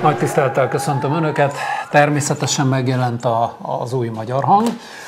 Nagy tisztelettel köszöntöm Önöket, természetesen megjelent az új Magyar Hang,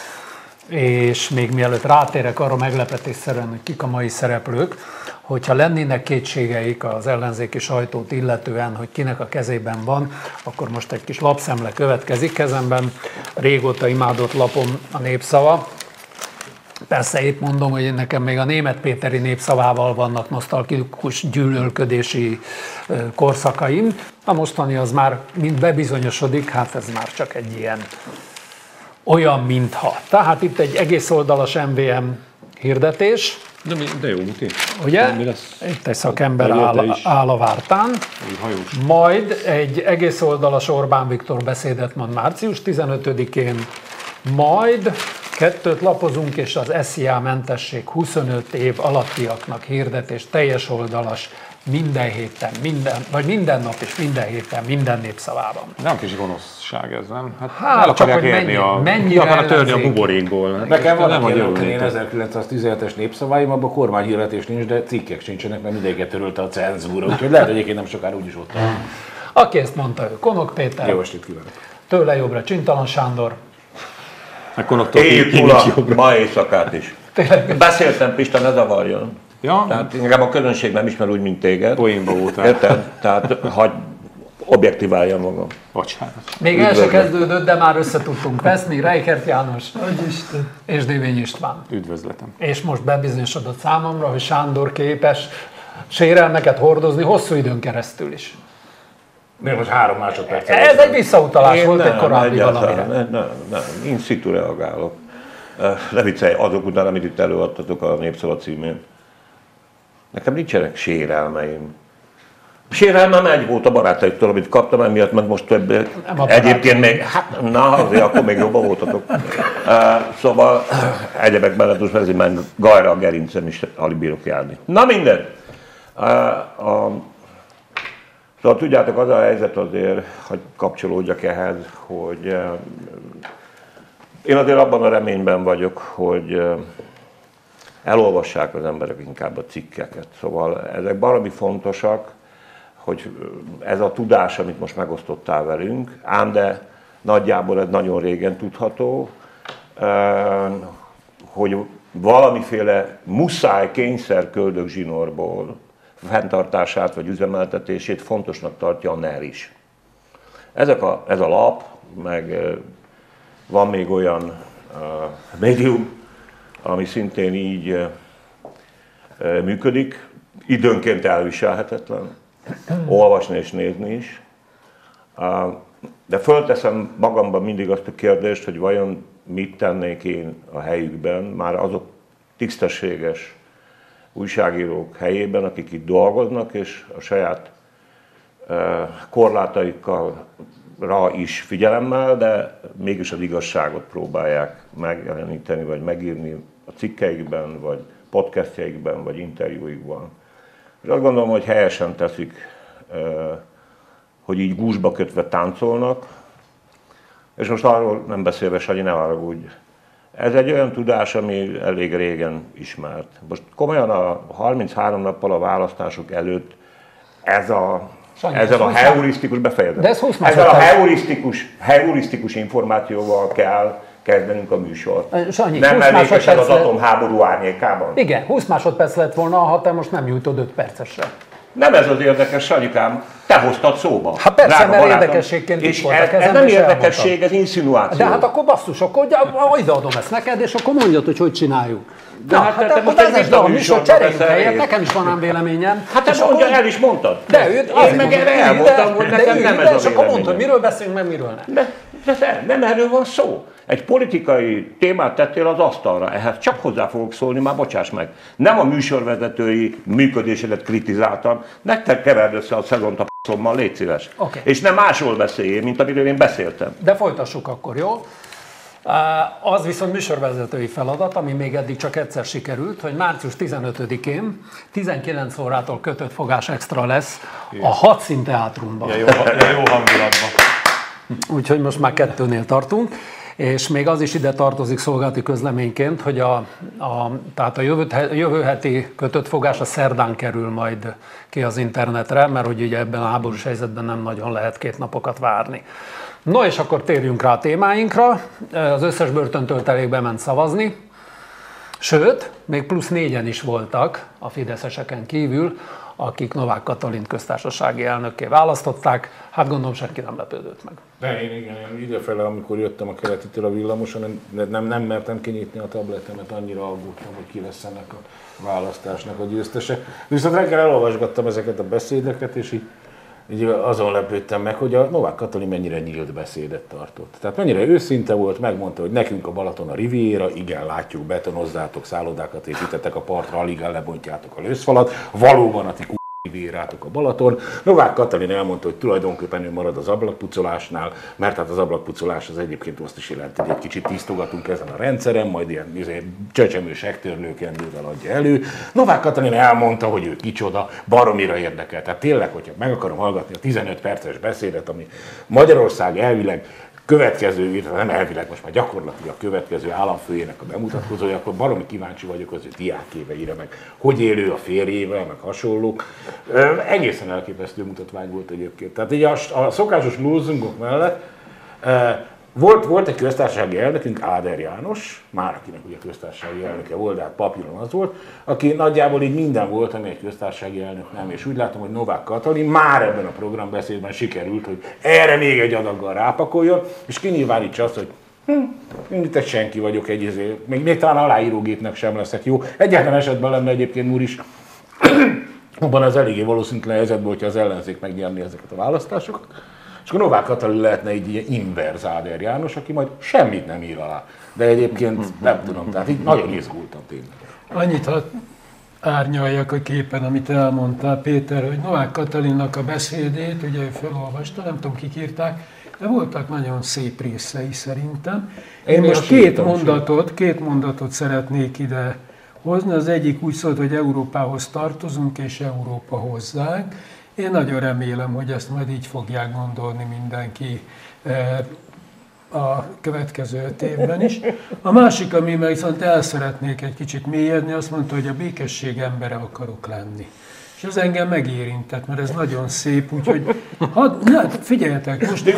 és még mielőtt rátérek arra meglepetésszerűen, hogy kik a mai szereplők, hogyha lennének kétségeik az ellenzéki sajtót illetően, hogy kinek a kezében van, akkor most egy kis lapszemle következik. Kezemben régóta imádott lapom a Népszava. Persze épp mondom, hogy nekem még a Németh Péteri Népszavával vannak nosztalgikus gyűlölködési korszakaim. A mostani az már mind bebizonyosodik, hát ez már csak egy ilyen olyan, mintha. Tehát itt egy egész oldalas MVM hirdetés. De jó, Muti. Ugye? Itt egy szakember áll a vártán. Majd egy egész oldalas Orbán Viktor beszédet mond március 15-én. Majd kettőt lapozunk, és az SZIA mentesség 25 év alattiaknak hirdetés, teljes oldalas, minden héten, minden nap és minden héten, minden Népszavában. Nem kis gonoszság ez, nem? Hát el akarják érni ki akarnak törni a buborékból. Nekem van én 1917-es Népszavaim, abban kormányhirdetés nincs, de cikkek sincsenek, mert mindegyiket törölte a cenzúra, úgyhogy lehet, hogy egyébként nem sokára úgyis ott van. Aki ezt mondta, ő Konok Péter. Jó estét kívánok. Tőle jobbra Csintalan Sándor. Éjjük múlva, ma éjszakát is. Beszéltem, Pista, ne zavarjon. Ja? Tehát inkább a közönség nem ismer úgy, mint téged. Poénba voltál. Érted? Tehát hagy objektiváljam magam. Bocsánat. Még el se kezdődött, de már össze tudtunk veszni. Reichert János és Dévény István. Üdvözletem. És most bebizonyosodott számomra, hogy Sándor képes sérelmeket hordozni hosszú időn keresztül is. Miért most 3 másodperc? Ez egy visszautalás volt egy korábbi valamire. Nem, in situ reagálok. Ne viccelj, azok után, amit itt előadtatok a Népszava címén. Nekem nincsenek sérelmeim. Sérelmem egy volt a barátaiktól, amit kaptam, emiatt meg most több. Egyébként még, hát na, azért akkor még jobban voltatok. Szóval egyebek mellett most ezért meg gajra a gerincem is alig bírok járni. Na minden. Szóval tudjátok, az a helyzet azért, hogy kapcsolódjak ehhez, hogy én azért abban a reményben vagyok, hogy elolvassák az emberek inkább a cikkeket. Szóval ezek valami fontosak, hogy ez a tudás, amit most megosztottál velünk, ám de nagyjából ez nagyon régen tudható, hogy valamiféle muszáj kényszer köldögzsinórból fenntartását vagy üzemeltetését fontosnak tartja a NER is. Ez a lap, meg van még olyan médium, ami szintén így működik, időnként elviselhetetlen, olvasni és nézni is. De fölteszem magamban mindig azt a kérdést, hogy vajon mit tennék én a helyükben, már azok tisztességes újságírók helyében, akik itt dolgoznak, és a saját korlátaikkal is figyelemmel, de mégis az igazságot próbálják megjeleníteni, vagy megírni a cikkeikben, vagy podcastjaikben, vagy interjúikban. És azt gondolom, hogy helyesen teszik, hogy így gúzsba kötve táncolnak, és most arról nem beszélve, Sanyi, ne haragudj. Ez egy olyan tudás, ami elég régen ismert. Most komolyan a 33 nappal a választások előtt ezzel a heurisztikus befejezet. Ezzel a heurisztikus információval kell kezdenünk a műsort. Sanyi, nem mellékesen az atomháború árnyékában. Igen, 20 másodperc lett volna, ha te most nem nyújtod 5 percesre. Nem ez az érdekes, Sanyikám, te hoztad szóba. Hát persze, mert érdekességként is volt a kezemben. Ez nem érdekesség, ez insinuáció. De hát akkor basszus, akkor ideadom ezt neked, és akkor mondjad, hogy csináljuk. De hát te most egy műsor, cseréljünk helyet, nekem is van ám véleményem. Hát te mondja, el is mondtad. De én meg erre elmondtam, hogy nekem nem ez a véleményem. És akkor mondta, hogy miről beszélünk, meg miről nem. De nem erről van szó. Egy politikai témát tettél az asztalra, ehhez csak hozzá fogok szólni, már bocsáss meg. Nem a műsorvezetői működésedet kritizáltam, nektek keverd össze a szezont a p***ommal, légy szíves. Okay. És nem másról beszéljél, mint amiről én beszéltem. De folytassuk akkor, jó? Az viszont műsorvezetői feladat, ami még eddig csak egyszer sikerült, hogy március 15-én 19 órától kötött fogás extra lesz a Hadszínteátrumban. Jó hangulatban. Úgyhogy most már 2-nél tartunk. És még az is ide tartozik szolgálati közleményként, hogy tehát a jövő heti kötött fogás a szerdán kerül majd ki az internetre, mert hogy ugye ebben a háborús helyzetben nem nagyon lehet 2 napokat várni. No, és akkor térjünk rá a témáinkra. Az összes börtöntöltelék bement szavazni, sőt, még plusz 4-en is voltak a fideszeseken kívül, akik Novák Katalint köztársasági elnökké választották. Hát gondolom senki nem lepődött meg. De én idefele, amikor jöttem a Keletitől a villamoson, nem mertem kinyitni a tabletemet, annyira aggódtam, hogy ki lesz ennek a választásnak a győztese. Viszont reggel elolvasgattam ezeket a beszédeket, és így azon lepődtem meg, hogy a Novák Katalin mennyire nyílt beszédet tartott. Tehát mennyire őszinte volt, megmondta, hogy nekünk a Balaton a Riviera, igen, látjuk, betonozzátok, szállodákat építettek a partra, alig lebontjátok a lőszfalat, valóban a ti Rivierátok a Balaton. Novák Katalin elmondta, hogy tulajdonképpen ő marad az ablakpucolásnál, mert hát az ablakpucolás az egyébként azt is jelenti, hogy egy kicsit tisztogatunk ezen a rendszeren, majd ilyen csecsemő sektörlőkendővel adja elő. Novák Katalin elmondta, hogy ő kicsoda, baromira érdekel. Tehát tényleg, hogyha meg akarom hallgatni a 15 perces beszédet, ami Magyarország elvileg következő, nem elvileg, most már gyakorlatilag a következő államfőjének a bemutatkozója, akkor baromi kíváncsi vagyok az ő diákéveire, meg hogy élő a férjével, meg hasonlók. Egészen elképesztő mutatvány volt egyébként. Tehát így a szokásos lózungok mellett volt egy köztársasági elnökünk, Áder János, már akinek ugye köztársasági elnöke volt, de hát papíron az volt, aki nagyjából így minden volt, ami egy köztársasági elnök nem. És úgy látom, hogy Novák Katalin már ebben a programbeszédben sikerült, hogy erre még egy adaggal rápakoljon, és kinyilvánítsa azt, hogy mint egy senki vagyok, még talán aláírógépnek sem leszek jó. Egyetlen esetben lenne egyébként úr is, abban az eléggé valószínűtlen helyzetben, hogyha az ellenzék megnyerni ezeket a választásokat. És akkor Novák Katalin lehetne egy ilyen inverz Áder János, aki majd semmit nem ír alá. De egyébként nem tudom, tehát így nagyon izgultam tényleg. Annyit hadd árnyaljak a képen, amit elmondtál, Péter, hogy Novák Katalinnak a beszédét, ugye ő felolvasta, nem tudom, kik írták, de voltak nagyon szép részei szerintem. Én most két mondatot szeretnék ide hozni. Az egyik úgy szólt, hogy Európához tartozunk, és Európa hozzánk. Én nagyon remélem, hogy ezt majd így fogják gondolni mindenki a következő 5 évben is. A másik, amivel viszont el szeretnék egy kicsit mélyedni, azt mondta, hogy a békesség embere akarok lenni. És ez engem megérintett, mert ez nagyon szép, úgyhogy figyeljetek, most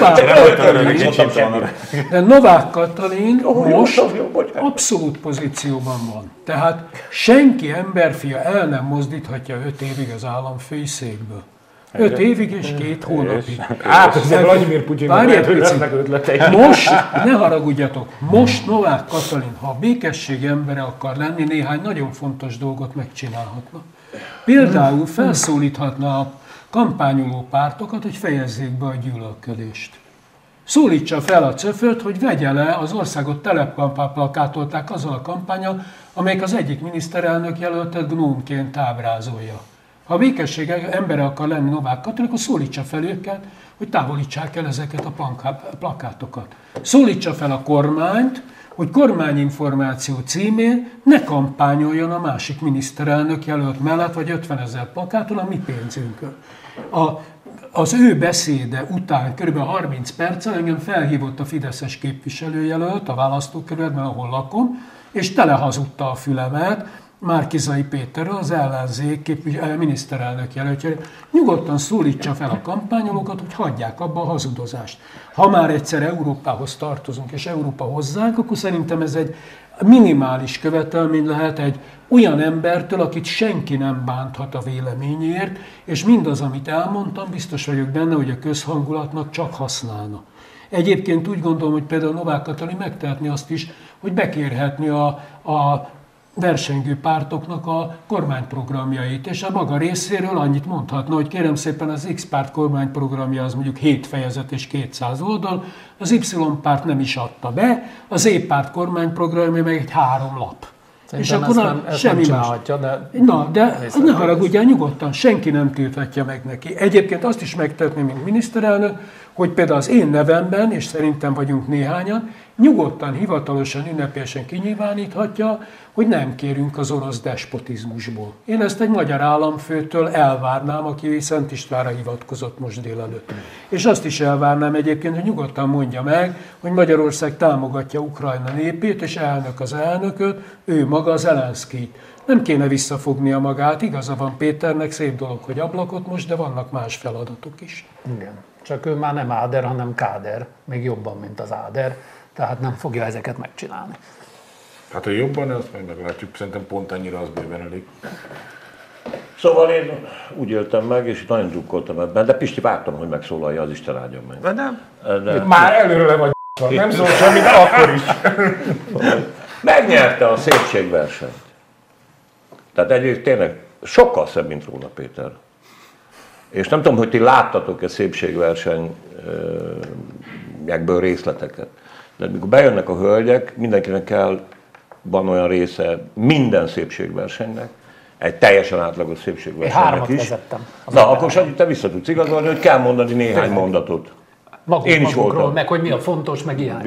Novák Katalin most abszolút pozícióban van. Tehát senki emberfia el nem mozdíthatja 5 évig az államfői székből. 5 évig és 2 hónapig. Vladimir Putyin most, ne haragudjatok, most Novák Katalin, ha a békesség embere akar lenni, néhány nagyon fontos dolgot megcsinálhatna. Például felszólíthatna a kampányoló pártokat, hogy fejezzék be a gyűlölködést. Szólítsa fel a CÖF-öt, hogy vegye le az országot telepplakátolták azzal a kampánnyal, amelyik az egyik miniszterelnök jelöltet gnómként ábrázolja. Ha a békesség embere akar lenni Novák Katalin, akkor szólítsa fel őket, hogy távolítsák el ezeket a plakátokat. Szólítsa fel a kormányt, hogy kormányinformáció címén ne kampányoljon a másik miniszterelnök jelölt mellett, vagy 50 000 plakáton a mi pénzünkön. Az ő beszéde után kb. 30 perccel engem felhívott a fideszes képviselőjelölt a választókerületben, ahol lakom, és telehazudta a fülemet Márki-Zay Péterről, az ellenzék miniszterelnök jelöltjére. Nyugodtan szólítsa fel a kampányolókat, hogy hagyják abba a hazudozást. Ha már egyszer Európához tartozunk, és Európa hozzánk, akkor szerintem ez egy minimális követelmény lehet egy olyan embertől, akit senki nem bánthat a véleményért, és mindaz, amit elmondtam, biztos vagyok benne, hogy a közhangulatnak csak használna. Egyébként úgy gondolom, hogy például Novák Katalin megtehetni azt is, hogy bekérhetni a versengő pártoknak a kormányprogramjait, és a maga részéről annyit mondhatna, hogy kérem szépen az X párt kormányprogramja az mondjuk 7 fejezet és 200 oldal, az Y párt nem is adta be, az E párt kormányprogramja meg egy 3 lap. Szerintem és akkor ezt nem csinálhatja, de ne haragudjál nyugodtan, senki nem tilthatja meg neki. Egyébként azt is megtehetné, mint miniszterelnök, hogy például az én nevemben, és szerintem vagyunk néhányan, nyugodtan, hivatalosan, ünnepélyesen kinyilváníthatja, hogy nem kérünk az orosz despotizmusból. Én ezt egy magyar államfőtől elvárnám, aki Szent Istvánra hivatkozott most délelőtt. És azt is elvárnám egyébként, hogy nyugodtan mondja meg, hogy Magyarország támogatja Ukrajna népét, és elnök az elnököt, ő maga Zelenszkijt. Nem kéne visszafognia magát, igaza van Péternek, szép dolog, hogy ablakot most, de vannak más feladatok is. Igen. Csak ő már nem Áder, hanem Káder, még jobban, mint az Áder, tehát nem fogja ezeket megcsinálni. Hát, hogy jobban, azt majd meglátjuk, szerintem pont annyira az bőven elég. Szóval én úgy éltem meg, és nagyon drukkoltam ebben, de Pisti, vártam, hogy megszólalja, az Isten áldjon meg. De Már előre le vagy nem szól semmi, de akkor is. megnyerte a szépségversenyt. Tehát egyrészt tényleg sokkal szebb, mint Róna Péter. És nem tudom, hogy ti láttatok-e szépségversenyből részleteket. De amikor bejönnek a hölgyek, mindenkinek van olyan része minden szépségversenynek, egy teljesen átlagos Én szépségversenynek 3 is. vezettem. Na, akkor Sanyi, te vissza tudsz igazolni, hogy kell mondani néhány mondatot. Én is Magukról, voltam. meg hogy mi a fontos, meg ilyen.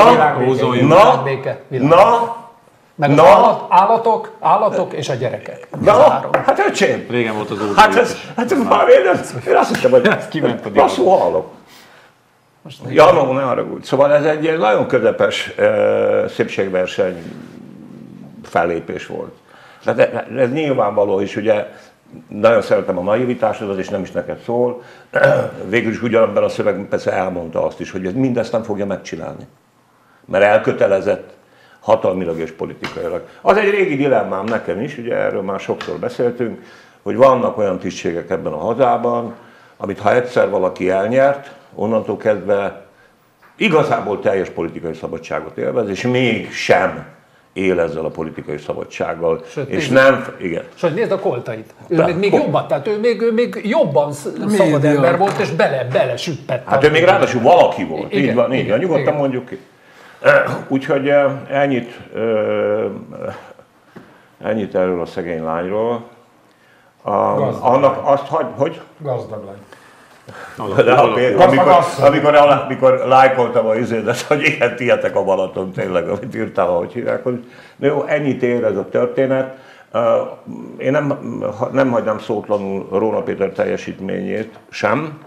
Meg az állatok és a gyerekek. Hát öcsém! Régen volt az ózó. Hát ez már én azt hittem, hogy kiment a rosszul hallok. Janó, ne haragudj. Szóval ez egy nagyon közepes szépségverseny fellépés volt. Tehát ez nyilvánvaló is, ugye nagyon szeretem a naivitásodat, és nem is neked szól. Végül is ugyanabban a szövegben persze elmondta azt is, hogy mindezt nem fogja megcsinálni. Mert elkötelezett hatalmilag és politikailag. Az egy régi dilemmám nekem is, ugye erről már sokszor beszéltünk, hogy vannak olyan tisztségek ebben a hazában, amit ha egyszer valaki elnyert, onnantól kezdve igazából teljes politikai szabadságot élvez, és mégsem él ezzel a politikai szabadsággal. Sőt, és nem, igen. Sőt, nézd a Koltait. Ő még jobban, tehát ő még jobban szabad ember volt, és bele süppett. Hát ő még ráadásul valaki volt. Igen, így van, így igen, nyugodtan igen. mondjuk ki. Úgyhogy ennyit erről a szegény lányról. Annak azt hogy? Gazdag lány. Amikor lájkoltam a izédet, hogy igen, tietek a Balaton, tényleg, amit írtál, ahogy hívják. Jó, ennyit ér ez a történet. Én nem hagynám szótlanul Róna Péter teljesítményét sem.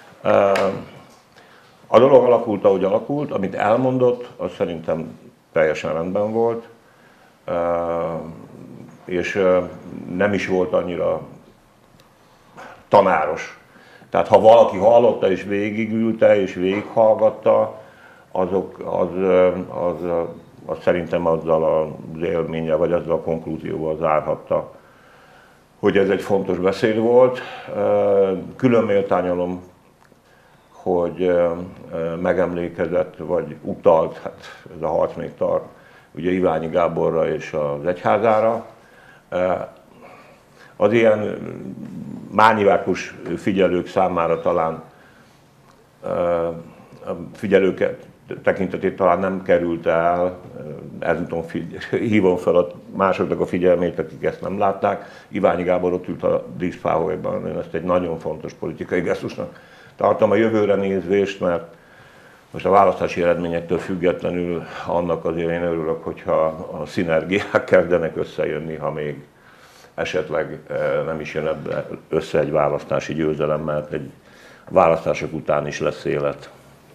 A dolog alakult, ahogy alakult, amit elmondott, az szerintem teljesen rendben volt, és nem is volt annyira tanáros. Tehát ha valaki hallotta és végigülte és végighallgatta, az szerintem azzal az élménnyel, vagy azzal a konklúzióval zárhatta, hogy ez egy fontos beszéd volt. Külön méltányolom, hogy megemlékezett, vagy utalt, hát ez a harc még tart, ugye Iványi Gáborra és az egyházára. Az ilyen mániákus figyelők számára talán, a figyelőket tekintetét talán nem került el, ezúton hívom fel a másoknak a figyelmét, akik ezt nem látták. Iványi Gábor ott ült a díszpáholyban, én ezt egy nagyon fontos politikai gesztusnak tartom a jövőre nézvést, mert most a választási eredményektől függetlenül annak azért én örülök, hogyha a szinergiák kezdenek összejönni, ha még esetleg nem is jön össze egy választási győzelem, mert egy választások után is lesz élet.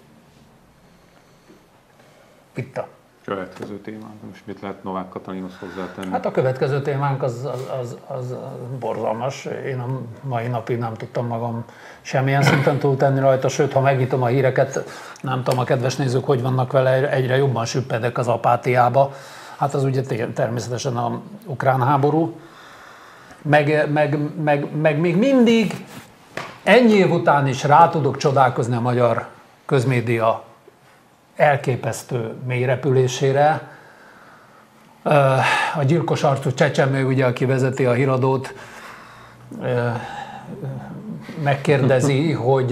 Pitta. Következő témánk, most mit lehet Novák Katalinhoz hozzátenni? Hát a következő témánk az borzalmas. Én a mai napig nem tudtam magam semmilyen szinten túltenni rajta, sőt, ha megnyitom a híreket, nem tudom, a kedves nézők hogy vannak vele, egyre jobban süppedek az apátiába. Hát az ugye természetesen az ukrán háború. Meg még mindig ennyi év után is rá tudok csodálkozni a magyar közmédia elképesztő mélyrepülésére. A gyilkos arcú csecsemő, ugye, aki vezeti a híradót, megkérdezi,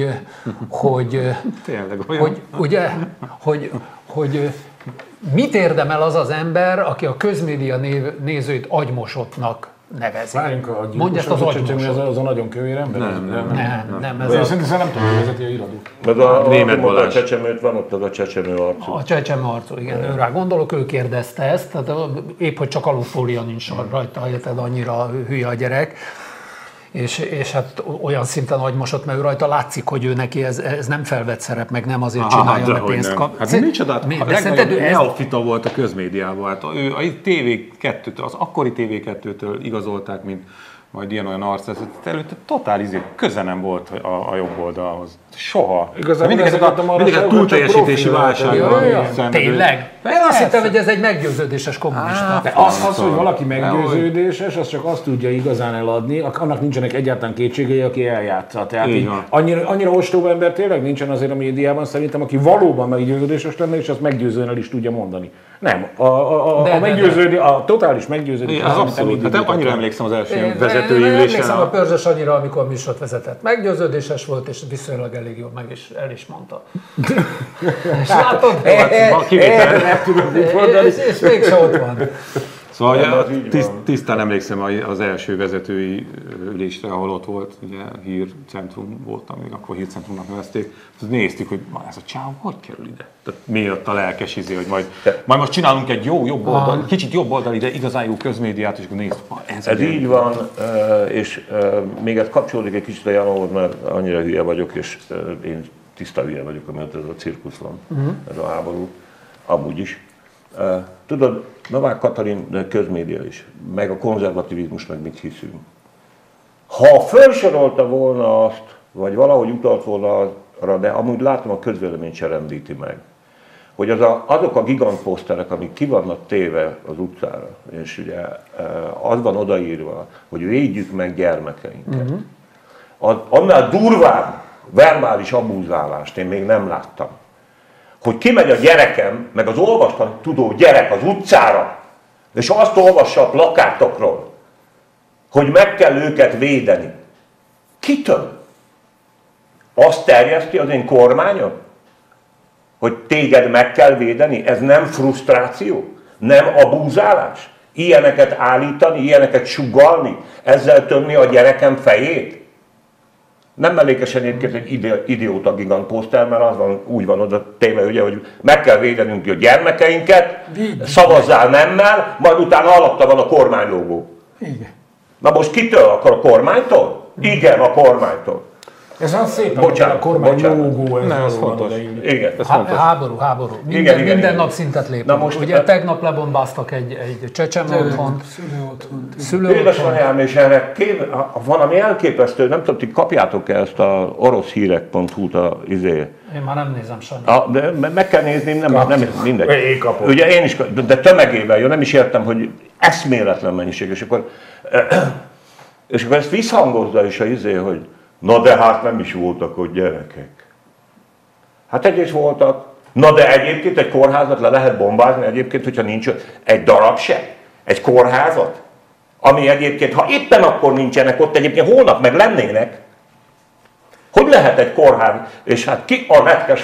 hogy mit érdemel az az ember, aki a közmédia nézőit agymosottnak nevezi. Várjunk, a Mondja ezt az agymosot. az a nagyon kövér ember? Nem, ez Szerintem nem tudom, hogy vezeti a iradót. Meg a Német a Balázs. csecsemőt van ott az a csecsemő arcú. a csecsemő arcú, igen, ő rá gondolok, ő kérdezte ezt, tehát épp, hogy csak alufólia nincs rajta, érted, annyira hülye a gyerek. És hát olyan szinten agymosott, mert ő rajta látszik, hogy ő neki ez nem felvett szerep, meg nem azért csinálja, mert pénzt kap. Hát micsoda, De szerinted ő ez... neofita volt a közmédiában. Hát ő a TV2-től, az akkori TV2-től igazolták, mint majd ilyen-olyan arc, előtte totál köze nem volt a jobb oldalhoz. Soha. Igazából mindig ezeket a mindig a túlteljesítési válságban. Tényleg? Én azt hittem, hogy ez egy meggyőződéses kommunista. De az, hogy valaki meggyőződéses, az csak azt tudja igazán eladni, annak nincsenek egyáltalán kétségei, aki eljátsza. Tehát így annyira ostoba ember tényleg nincsen azért a médiában, szerintem, aki valóban meggyőződéses lenne, és azt meggyőzően el is tudja mondani. Nem. A totális meggyőződés. Az abszolút. Hát annyira emlékszem az első Én vezetői ülésen. emlékszem a Pörzsös Anyira, amikor műsort vezetett. Meggyőződéses volt, és viszonylag elég jól el is mondta. És látod? És mégse ott van. Szóval tisztán emlékszem az első vezetői ülésre, ahol ott volt, ugye hírcentrum volt, amíg akkor hírcentrumnak nevezték. Néztük, hogy ez a csáv hogy kerül ide? Tehát miért a lelkes izé, hogy majd most csinálunk egy jobb oldal, kicsit jobb oldal ide, igazán jó közmédiát, és akkor nézd, ez így van, és még ez kapcsolódik egy kicsit a Janóhoz, mert annyira hülye vagyok, és én tiszta hülye vagyok, amit ez a cirkusz van, ez a háború, amúgy is. Tudod, Novák Katalin közmédia is, meg a konzervativizmus, meg mit hiszünk. Ha felsorolta volna azt, vagy valahogy utalt volna arra, de amúgy látom, a közvélemény se rendíti meg, hogy azok a gigantposzterek, amik ki vannak téve az utcára, és ugye az van odaírva, hogy védjük meg gyermekeinket. Annál durvább verbális abúzálást én még nem láttam. Hogy kimegy a gyerekem, meg az olvasni tudó gyerek az utcára, és azt olvassa a plakátokról, hogy meg kell őket védeni. Kitől? Azt terjeszti az én kormányom? Hogy téged meg kell védeni? Ez nem frusztráció? Nem abúzálás? Ilyeneket állítani, ilyeneket sugallni? Ezzel tömni a gyerekem fejét? Nem mellékesen egyébként egy idióta gigant poszter, mert az van, úgy van oda téve, ugye, hogy meg kell védenünk a gyermekeinket, szavazzál nemmel, majd utána alatta van a kormánylógó. Igen. Na most kitől akar, a kormánytól? Igen, a kormánytól. Ez az szépen, hogy a kormány logó, ez fontos. Igen, ez fontos. Háború. Minden nap szintet lépünk. Ugye tegnap lebombáztak egy csecsemő otthont. Édesanyám, és erre van, ami elképesztő, nem tudom, ti kapjátok-e ezt a oroszhírek.hu-t Én már nem nézem sajnos. De meg kell nézni, nem mindegy. Ugye én is, de tömegével, jó, nem is értem, hogy eszméletlen mennyiség, és akkor ezt visszhangozza is hogy na de hát nem is voltak ott gyerekek. Hát egyrészt voltak. Na de egyébként egy kórházat le lehet bombázni egyébként, hogyha nincs egy darab se. Egy kórházat. Ami egyébként, ha éppen akkor nincsenek ott, egyébként holnap meg lennének. Hogy lehet egy kórház? És hát ki a retkes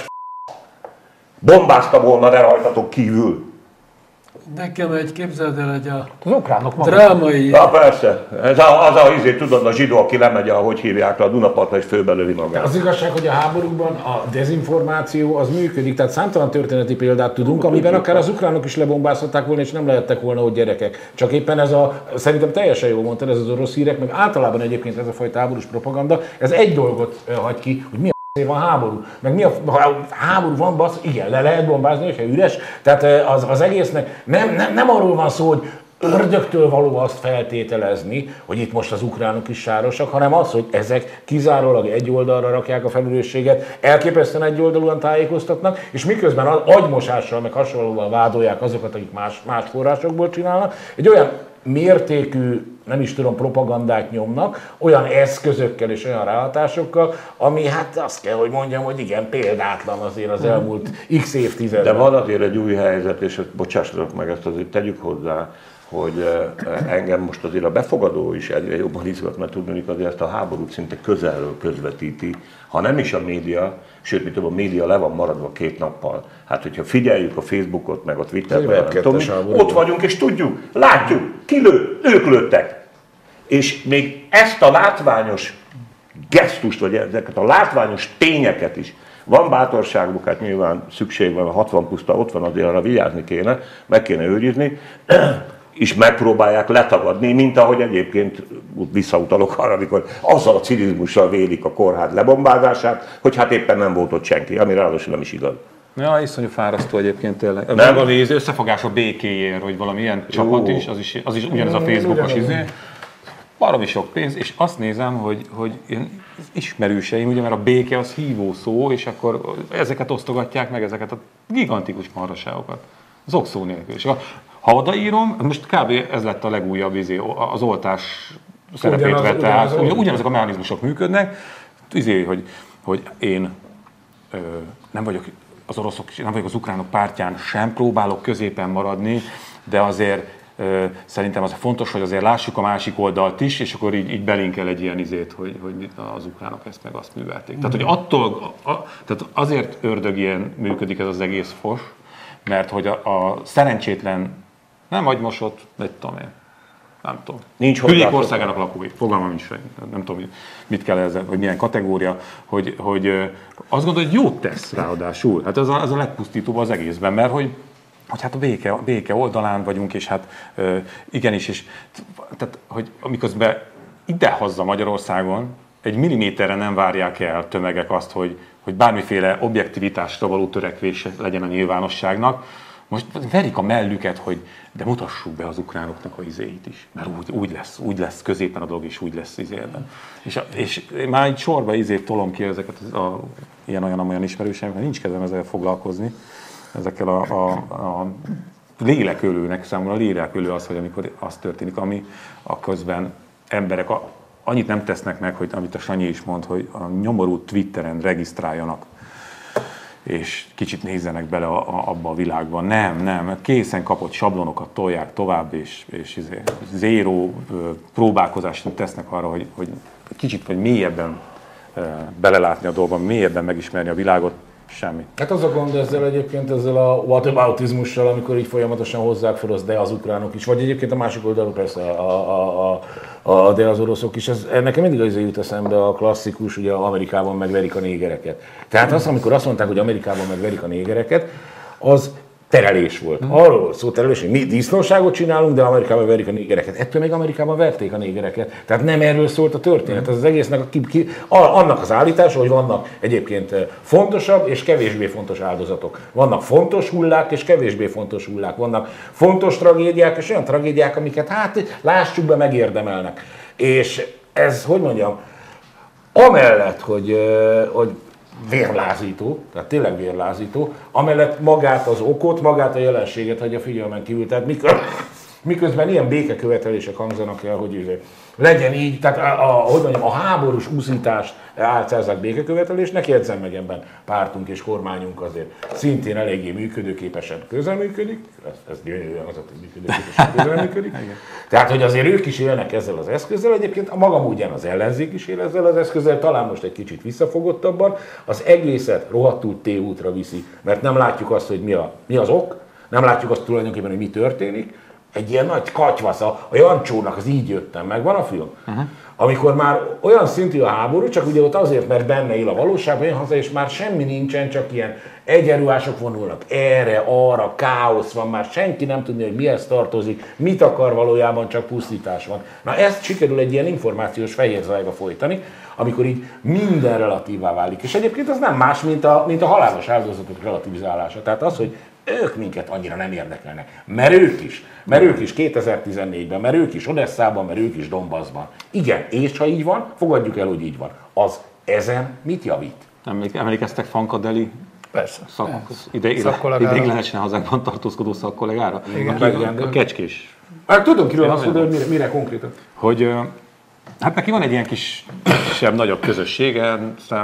bombázta volna de rajtatok kívül? Nekem képzeld el, hogy az ukránok drámai... Ja, persze. Ez tudod, a zsidó, aki lemegy, ahogy hívják, a Dunapartra, és fölbelövi magát. Az igazság, hogy a háborúban a dezinformáció az működik, tehát számtalan történeti példát tudunk, amiben akár az ukránok is lebombáztatták volna, és nem lehettek volna ott gyerekek. Csak éppen szerintem teljesen jól mondtad, ez az orosz hírek, meg általában egyébként ez a fajta háborús propaganda, ez egy dolgot hagy ki, hogy mi van háború. Meg ha háború van, bassz, igen, le lehet bombázni, hogyha üres. Tehát az egésznek nem arról van szó, hogy ördögtől való azt feltételezni, hogy itt most az ukránok is sárosak, hanem az, hogy ezek kizárólag egy oldalra rakják a felelősséget, elképesztően egyoldalúan tájékoztatnak, és miközben agymosással, meg hasonlóval vádolják azokat, akik más forrásokból csinálnak, egy olyan mértékű, nem is tudom, propagandát nyomnak, olyan eszközökkel és olyan ráhatásokkal, ami hát azt kell, hogy mondjam, hogy igen, példátlan azért az elmúlt x évtizedben. De van azért egy új helyzet, és bocsássatok meg, ezt azért tegyük hozzá, hogy engem most azért a befogadó is egyre jobban izgat, mert tudni, hogy azért ezt a háborút szinte közelről közvetíti, ha nem is a média, sőt, mint a média le van maradva 2 nappal. Hát, hogyha figyeljük a Facebookot, meg a Twittert, ott vagyunk és tudjuk, látjuk, kilő, ők lőttek. És még ezt a látványos gesztust, vagy ezeket a látványos tényeket is, van bátorságuk, hát nyilván szükség van, a 60 puszta ott van, azért arra vigyázni kéne, meg kéne őrizni, és megpróbálják letagadni, mint ahogy egyébként visszautalok arra, amikor azzal a cinizmussal vélik a kórház lebombázását, hogy hát éppen nem volt ott senki, ami ráadásul nem is igaz. Ja, iszonyú fárasztó egyébként tényleg. Nem? Valami összefogás a békéért, hogy valami ilyen csapat is, az is ugyanez a Facebookos izé. Baromi sok pénz, és azt nézem, hogy ilyen ismerőseim, ugye, mert a béke az hívó szó, és akkor ezeket osztogatják meg, ezeket a gigantikus marhaságokat. Zokszó nélkül. És ha odaírom, most kb. Ez lett a legújabb izé, az oltás szerepét vette át. Ugyanezek a mechanizmusok működnek, hogy én nem vagyok az oroszok, nem vagyok az ukránok pártján sem, próbálok középen maradni, de azért szerintem az fontos, hogy azért lássuk a másik oldalt is, és akkor így belinkel egy ilyen izét, hogy az ukránok ezt meg azt művelték. Tehát, hogy tehát azért ördögien működik ez az egész fos, mert hogy a szerencsétlen, nem agymosott, nem tudom. Nincs Hülyék országának lakói, fogalmam nincs, nem tudom, mit kell ezzel, vagy milyen kategória, hogy azt gondolod, hogy jót tesz ráadásul. Hát ez a legpusztítóbb az egészben, mert hogy hát a béke oldalán vagyunk, és hát igenis, és tehát, hogy amiközben idehaza Magyarországon egy milliméterre nem várják el tömegek azt, hogy bármiféle objektivitásra való törekvés legyen a nyilvánosságnak. Most verik a mellüket, hogy de mutassuk be az ukránoknak a izéit is, mert úgy lesz középen a dolog, és úgy lesz izében. És már egy sorba izét tolom ki ezeket ilyen-olyan ismerőseim, mert nincs kedvem ezzel foglalkozni, ezekkel a lélekölőnek, számomra a lélekölő az, hogy amikor az történik, ami a közben emberek annyit nem tesznek meg, hogy amit a Sanyi is mond, hogy a nyomorult Twitteren regisztráljanak, és kicsit nézzenek bele abba a világban. Nem. Készen kapott sablonokat tolják tovább, és zéró próbálkozást tesznek arra, hogy kicsit vagy mélyebben belelátni a dolgban, mélyebben megismerni a világot. Semmi. Hát az a gond ezzel a whataboutizmussal, amikor így folyamatosan hozzák fel az de az ukránok is, vagy egyébként a másik oldalon persze de az oroszok is. Nekem mindig az jut eszembe a klasszikus, ugye Amerikában megverik a négereket. Tehát az, amikor azt mondták, hogy Amerikában megverik a négereket, az terelés volt. Arról szó terelés, hogy mi disznóságot csinálunk, de Amerikában verik a négereket. Ettől még Amerikában verték a négereket. Tehát nem erről szólt a történet. Ez az egésznek annak az állítása, hogy vannak egyébként fontosabb és kevésbé fontos áldozatok. Vannak fontos hullák és kevésbé fontos hullák. Vannak fontos tragédiák és olyan tragédiák, amiket hát lássuk be, megérdemelnek. És ez, hogy mondjam, amellett, hogy vérlázító, tehát tényleg vérlázító, amellett magát az okot, magát a jelenséget hagyja figyelmen kívül. Tehát miközben ilyen békekövetelések hangzanak el, hogy legyen így, tehát a háborús úszítást álcázzák békekövetelésnek, jegyzem meg ebben pártunk és kormányunk azért szintén eléggé működőképesen közreműködik, ez gyönyörűen az, hogy működőképesen közreműködik. Tehát, hogy azért ők is élnek ezzel az eszközzel, egyébként a maga módján az ellenzék is él ezzel az eszközzel, talán most egy kicsit visszafogottabban, az egészet rohadtul tévútra viszi, mert nem látjuk azt, hogy mi az ok, nem látjuk azt tulajdonképpen, hogy mi történik. Egy ilyen nagy katyvasz, a Jancsónak az Így jöttem meg, van a film? Amikor már olyan szintű a háború, csak ugye ott azért, mert benne él a valóság, jön haza, és már semmi nincsen, csak ilyen egyenruhások vonulnak erre, arra, káosz van, már senki nem tudni, hogy mihez tartozik, mit akar valójában, csak pusztítás van. Na ezt sikerül egy ilyen információs fehér zajba folytani, amikor így minden relatívá válik. És egyébként az nem más, mint a halálos áldozatok relativizálása. Tehát az, hogy ők minket annyira nem érdekelnek, mert ők is 2014-ben, mert ők is Odesszában, mert ők is Donbassban. Igen, és ha így van, fogadjuk el, hogy így van. Az ezen mit javít? Emlékeztek Fankadeli? Persze. Ideiglenesen hazánkban tartózkodó szakkollégára? Igen. A Kecskés. Tudom, kiről azt mondod, hogy mire konkrétan? Hogy hát neki van egy ilyen kisebb, nagyobb közössége,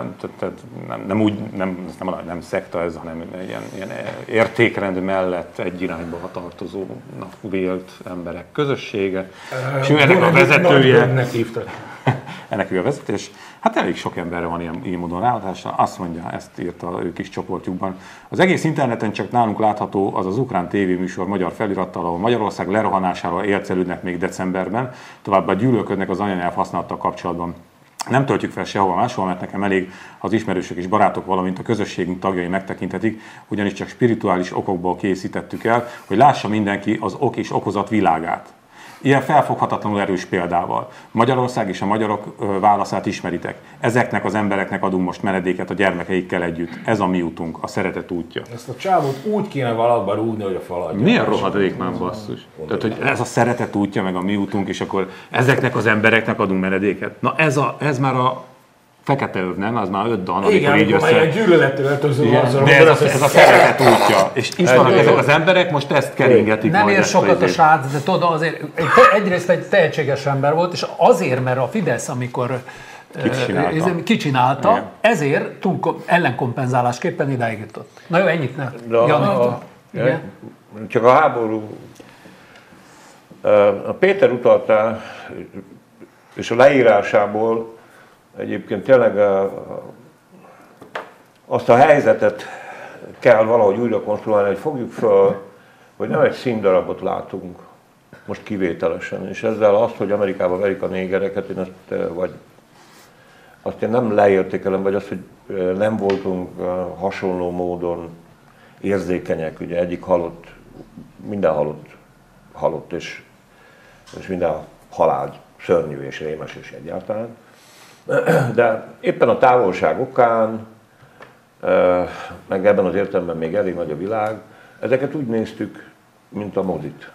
nem szekta ez, hanem ilyen értékrend mellett egy irányba tartozónak vélt emberek közössége. És ő ennek a vezetője. ennek ő a vezetés. Hát elég sok emberre van ilyen módon ráadása. Azt mondja, ezt írta ő kis csoportjukban. Az egész interneten csak nálunk látható az ukrán tévéműsor magyar felirattal, ahol Magyarország lerohanásáról élcelődnek még decemberben, továbbá gyűlölködnek az anyanyelv használattal kapcsolatban. Nem töltjük fel sehova máshol, mert nekem elég, ha az ismerősök és barátok, valamint a közösségünk tagjai megtekinthetik, ugyanis csak spirituális okokból készítettük el, hogy lássa mindenki az ok és okozat világát. Ilyen felfoghatatlanul erős példával. Magyarország és a magyarok válaszát ismeritek. Ezeknek az embereknek adunk most menedéket a gyermekeikkel együtt. Ez a mi útunk, a szeretet útja. Ezt a csávót úgy kéne valakba rúgni, hogy a fal adja. Milyen rohadék már basszus? Tehát, hogy ez a szeretet útja, meg a mi útunk, és akkor ezeknek az embereknek adunk menedéket. Na ez már a fekete öv, nem? Az már 5 dan, amikor így össze... Igen, gyűlölettől öltözöm azzal. De ez a szeretet útja. És itt vannak ezek az emberek, most ezt keringetik. Nem ér sokat a srác, de tudod, azért egyrészt egy tehetséges ember volt, és azért, mert a Fidesz, amikor kicsinálta, ezért ellenkompenzálásképpen idáig jutott. Na jó, ennyit ne. Csak a háború. A Péter utaltál, és a leírásából egyébként tényleg azt a helyzetet kell valahogy újra konstruálni, hogy fogjuk fel, hogy nem egy színdarabot látunk, most kivételesen, és ezzel azt, hogy Amerikában verik a négereket, azt én nem leértékelem, vagy azt, hogy nem voltunk hasonló módon érzékenyek, ugye egyik halott, minden halott és minden halál szörnyű és rémes és egyáltalán. De éppen a távolság okán, meg ebben az értelemben még elég nagy a világ, ezeket úgy néztük, mint a mozit.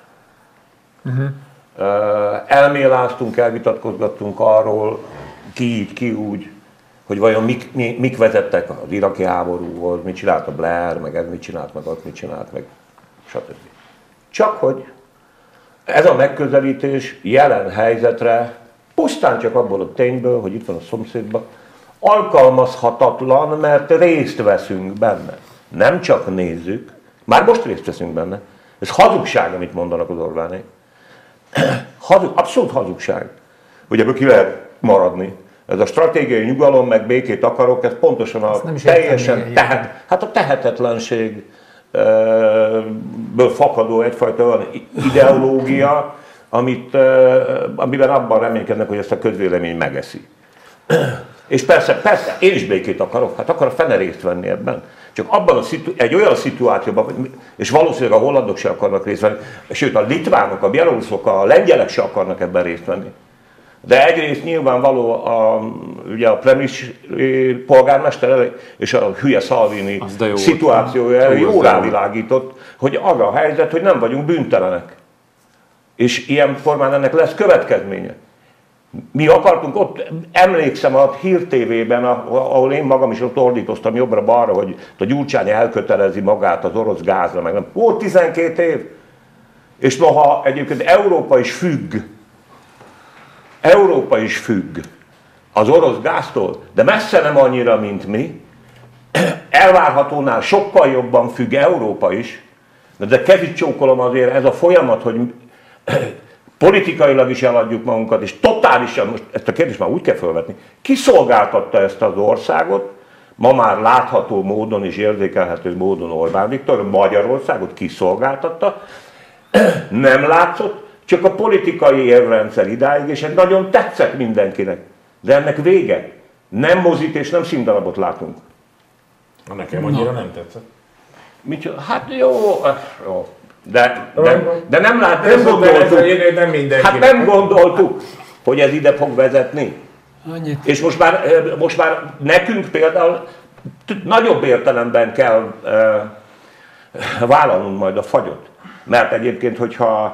Elméláztunk, elvitatkozgattunk arról, ki így, ki úgy, hogy vajon mik vezettek az iraki háborúhoz, mit csinált a Blair, meg ez mit csinált, meg azt mit csinált, meg stb. Csak hogy ez a megközelítés jelen helyzetre pusztán csak abból a tényből, hogy itt van a szomszédban, alkalmazhatatlan, mert részt veszünk benne. Nem csak nézzük, már most részt veszünk benne. Ez hazugság, amit mondanak az Orbánék. Abszolút hazugság, hogy ebből ki lehet maradni. Ez a stratégiai nyugalom, meg békét akarok, ez pontosan a teljesen a tehetetlenségből fakadó egyfajta olyan ideológia, amiben abban reménykednek, hogy ezt a közvélemény megeszi. És persze, én is békét akarok, hát akar a fene részt venni ebben. Csak abban egy olyan szituációban, és valószínűleg a hollandok se akarnak részt venni, sőt a litvánok, a bieloruszok, a lengyelek se akarnak ebben részt venni. De egyrészt nyilvánvaló ugye a Premis polgármester és a hülye Salvini szituációja jól rávilágított, hogy az a helyzet, hogy nem vagyunk bűntelenek. És ilyen formán ennek lesz következménye. Mi akartunk ott, emlékszem a Hír TV-ben, ahol én magam is ott ordítoztam jobbra-balra, hogy a Gyurcsány elkötelezi magát az orosz gázra, meg nem. Volt 12 év. És noha egyébként Európa is függ az orosz gáztól, de messze nem annyira, mint mi, elvárhatónál sokkal jobban függ Európa is, de kezit csókolom azért ez a folyamat, hogy politikailag is eladjuk magunkat, és totálisan, most ezt a kérdést már úgy kell felvetni, ki szolgáltatta ezt az országot, ma már látható módon és érzékelhető módon Orbán Viktor, Magyarországot kiszolgáltatta, nem látszott, csak a politikai érrendszer idáig, és ez nagyon tetszett mindenkinek. De ennek vége. Nem mozit és nem színdarabot látunk. Nekem annyira nem tetszett. Hát jó. De nem gondoltuk. Nem gondoltuk, hogy ez ide fog vezetni. Annyit. És most már nekünk például nagyobb értelemben kell vállalnunk majd a fagyot. Mert egyébként, hogyha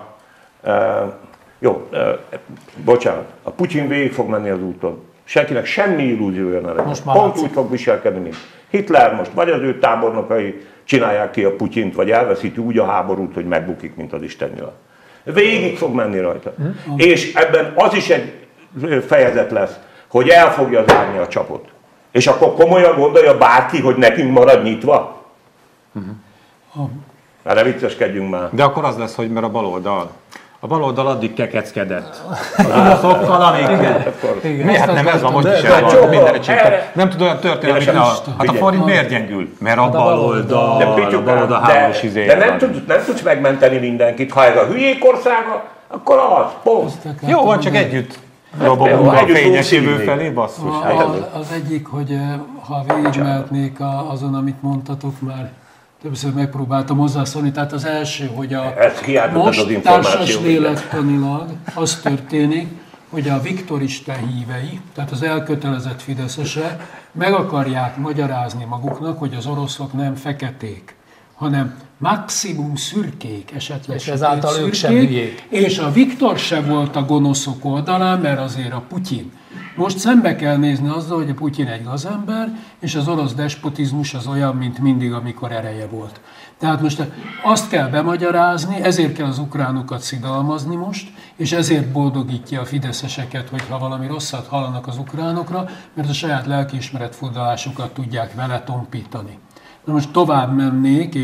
bocsánat, a Putyin végig fog menni az úton. Senkinek semmi illúziója ne legyen. Pont úgy fog viselkedni, mint Hitler most, vagy az ő tábornokai csinálják ki a Putyint, vagy elveszíti úgy a háborút, hogy megbukik, mint az istennyilag. Végig fog menni rajta. És ebben az is egy fejezet lesz, hogy el fogja zárni a csapot. És akkor komolyan gondolja bárki, hogy nekünk marad nyitva? Erre vicceskedjünk már. De akkor az lesz, hogy mert a baloldal A baloldal addig kekeckedett. Az oroszokkal, amíg... Miért nem ez van most is? Minden nem tud olyan történni, amit hát a forint miért gyengül? Mert a baloldal háborús izé. De nem tudsz megmenteni mindenkit. Ha ez a hülyék országa, akkor az, pont. Jó, van, csak együtt robogunk a fényes jövő felé, basszus. Az egyik, hogy ha végigmehetnék azon, amit mondtatok, már többször megpróbáltam hozzászólni. Tehát az első, hogy most társas lélektanilag az történik, hogy a viktorista hívei, tehát az elkötelezett fideszesek meg akarják magyarázni maguknak, hogy az oroszok nem feketék, hanem maximum szürkék, esetleg és ezáltal ők sem hülyék. És a Viktor se volt a gonoszok oldalán, mert azért a Putyin. Most szembe kell nézni azzal, hogy a Putyin egy gazember, és az orosz despotizmus az olyan, mint mindig, amikor ereje volt. Tehát most azt kell bemagyarázni, ezért kell az ukránokat szidalmazni most, és ezért boldogítja a fideszeseket, hogyha valami rosszat hallanak az ukránokra, mert a saját lelkiismeretfordulásukat tudják vele tompítani. Na most tovább mennék,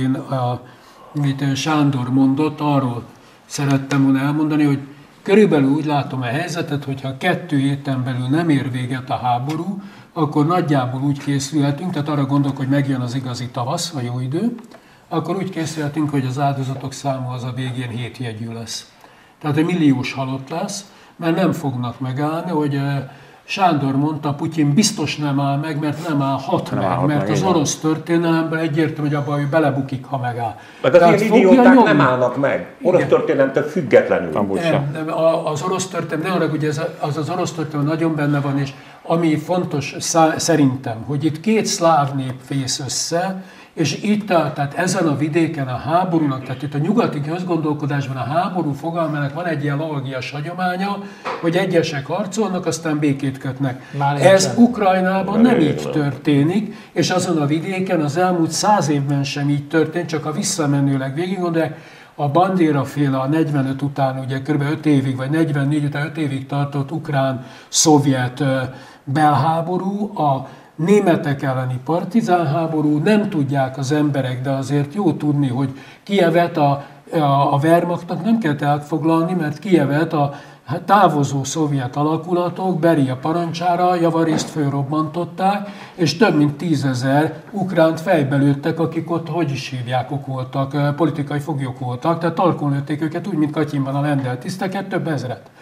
amit Sándor mondott, arról szerettem volna elmondani, hogy körülbelül úgy látom a helyzetet, hogyha 2 héten belül nem ér véget a háború, akkor nagyjából úgy készülhetünk, tehát arra gondolok, hogy megjön az igazi tavasz, a jó idő, akkor úgy készülhetünk, hogy az áldozatok száma az a végén 7 jegyű lesz. Tehát egy milliós halott lesz, mert nem fognak megállni, hogy Sándor mondta, Putyin biztos nem áll meg, mert nem állhat meg, mert az orosz történelemben egyértelmű, hogy abban ő belebukik, ha megáll. Mert az ilyen idióták nem állnak meg. Orosz történelemtől függetlenül. Az orosz történelem, ne arra, hogy az orosz történelem nagyon benne van, és ami fontos szerintem, hogy itt 2 szláv nép vész össze, és itt, tehát ezen a vidéken a háborúnak, tehát itt a nyugati közgondolkodásban a háború fogalmának van egy ilyen lovagias hagyománya, hogy egyesek harcolnak, aztán békét kötnek. Ez Ukrajnában nem így történik, és azon a vidéken az elmúlt 100 évben sem így történt, csak a visszamenőleg végig gondolják. A Bandera féle a 45 után, ugye kb. 5 évig, vagy 44 után 5 évig tartott ukrán-szovjet belháború, a németek elleni partizánháború, nem tudják az emberek, de azért jó tudni, hogy Kijevet a Wehrmachtnak nem kellett elfoglalni, mert Kijevet a távozó szovjet alakulatok Beria parancsára javarészt fölrobbantották, és több mint 10 000 ukránt fejbelőttek, akik ott, hogy is hívják, voltak, politikai foglyok voltak, tehát tarkon lőtték őket, úgy, mint Katyinban a lendel-tiszteket, több ezret.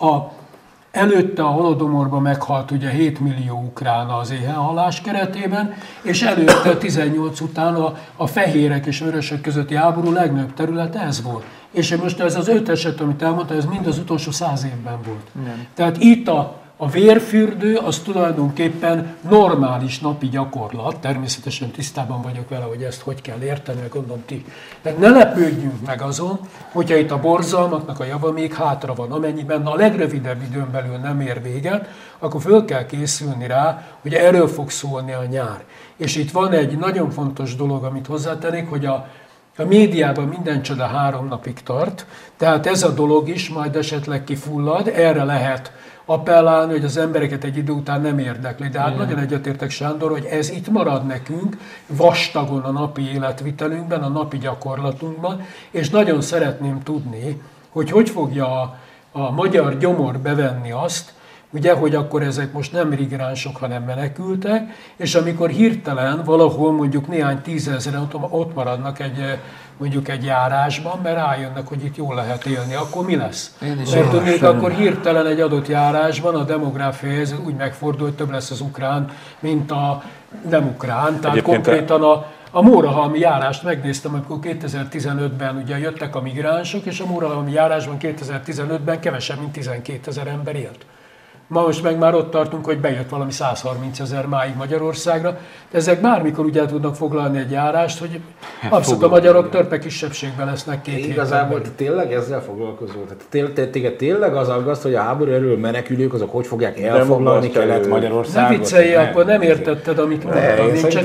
Előtte a Holodomorban meghalt ugye 7 millió ukrán az éhenhalás keretében, és előtte 18 után a fehérek és vörösök közötti háború legnagyobb területe ez volt. És most ez az 5 eset, amit elmondta, ez mind az utolsó 100 évben volt. Igen. Tehát itt a vérfürdő az tulajdonképpen normális napi gyakorlat, természetesen tisztában vagyok vele, hogy ezt hogy kell érteni, meg gondolom ti. De ne lepődjünk meg azon, hogyha itt a borzalmaknak a java még hátra van, amennyiben a legrövidebb időn belül nem ér véget, akkor föl kell készülni rá, hogy erről fog szólni a nyár. És itt van egy nagyon fontos dolog, amit hozzátennék, hogy a médiában minden csoda 3 napig tart, tehát ez a dolog is majd esetleg kifullad, erre lehet appellálni, hogy az embereket egy idő után nem érdekli. De hát nagyon egyetértek, Sándor, hogy ez itt marad nekünk vastagon a napi életvitelünkben, a napi gyakorlatunkban, és nagyon szeretném tudni, hogy fogja a magyar gyomor bevenni azt, ugye, hogy akkor ezek most nem migránsok, hanem menekültek, és amikor hirtelen valahol mondjuk néhány 10 000 ott maradnak mondjuk egy járásban, mert rájönnek, hogy itt jól lehet élni, akkor mi lesz? Mert tudnék, akkor hirtelen egy adott járásban a demográfiai helyzet úgy megfordul, hogy több lesz az ukrán, mint a nem ukrán. Tehát konkrétan a Mórahalmi járást megnéztem, amikor 2015-ben ugye jöttek a migránsok, és a Mórahalmi járásban 2015-ben kevesebb, mint 12 000 ember élt. Ma most meg már ott tartunk, hogy bejött valami 130 000 máig Magyarországra. De ezek bármikor ugye tudnak foglalni egy járást, hogy abszolút a magyarok törpe kisebbségben lesznek 2 hétben. Igazából te tényleg ezzel foglalkozol? Tehát téged tényleg az aggaszt, hogy a háború erről menekülők, azok hogy fogják elfoglalni Kelet-Magyarországot? Ne viccelj, akkor nem értetted, amit mondtam. Én csak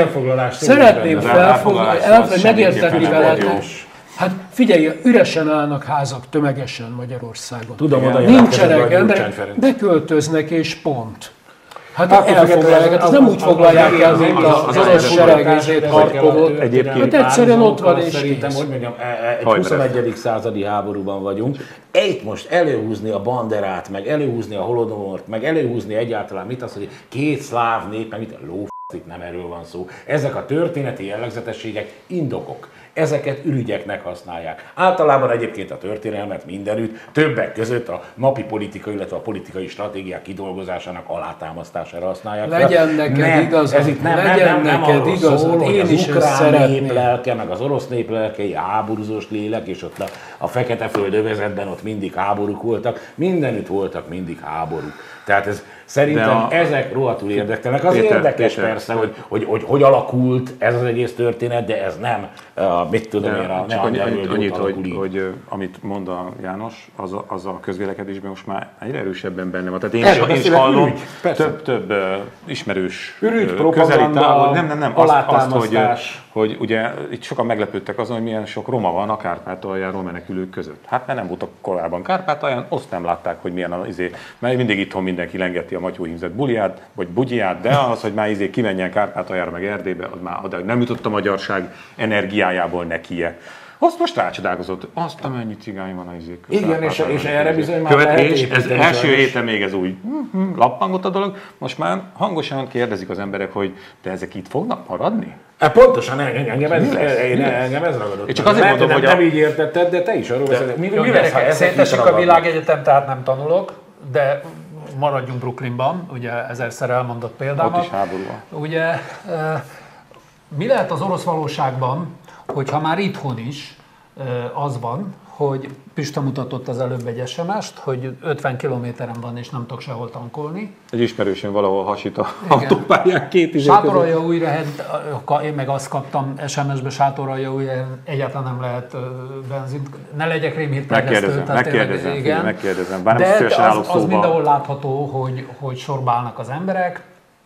szeretném felfoglalni, megértetni veled. Hát figyelj, üresen állnak házak tömegesen Magyarországon. Tudom, oda nincsenek emberek, beköltöznek és pont. Hát elfoglalják, az nem úgy foglalják el, mint az orosz sereg Harkovot. Hát egyszerűen ott van és szerintem, hogy mondjam, egy 21. századi háborúban vagyunk. Itt most előhúzni a Banderát, meg előhúzni a Holodomort, meg előhúzni egyáltalán mit az, hogy két szláv nép, meg mit a itt nem erről van szó. Ezek a történeti jellegzetességek indokok. Ezeket ürügyeknek használják. Általában egyébként a történelmet mindenütt, többek között a napi politika, illetve a politikai stratégiák kidolgozásának alátámasztására használják. Legyen neked igazad, ez itt nem arról szól, hogy az ukrán néplelke, meg az orosz néplelkei háborúzós lélek, és ott a Fekete-föld övezetben ott mindig háborúk voltak, mindenütt voltak mindig háborúk. Tehát ez szerintem ezek rohadtul érdekelnek. Az érdekes persze, hogy alakult ez az egész történet, de ez nem, mit tudom én, a annyit, hogy amit mond a János, az a közvélekedésben most már egyre erősebben benne van. Tehát én is hallom, több ismerős közelítávol, nem, azt, hogy ugye itt sokan meglepődtek azon, hogy milyen sok roma van a Kárpátaljáról menekülők között. Hát mert nem voltak korábban Kárpátalján, azt nem látták, hogy milyen mert mindig itthon mindenki lengeti a matyóhímzett buliát, vagy bugyiát, de az, hogy már kimenjen Kárpátaljára meg Erdélybe, az már oda nem jutott a magyarság energiájából nekie. Azt most rácsodálkozott, azt amennyi cigány van az igen, és erre bizony már lehet építeni. Ez első héten még ez úgy lappangott a dolog, most már hangosan kérdezik az emberek, hogy de ezek itt fognak maradni? Pontosan, engem ez ragadott. Csak azért mondom, hogy nem így értetted, de te is arról beszélsz. Mi lesz, ha szétesik a világegyetem, tehát nem tanulok, de maradjunk Brooklynban, ugye ezerszer elmondott példámat. Ott is háború van. Ugye, mi lehet az orosz valóságban, hogyha már itthon is az van, hogy Pista mutatott az előbb egy SMS-t, hogy 50 kilométeren van és nem tudok sehol tankolni. Egy ismerősön valahol hasít a autópályán két izé Sátoraljaújhelyen, én meg azt kaptam SMS-be, Sátoraljaújhelyen egyáltalán nem lehet benzint. Ne legyek rémhírterjesztő. Megkérdezem. Bár de nem az mindenhol látható, hogy sorba állnak az emberek.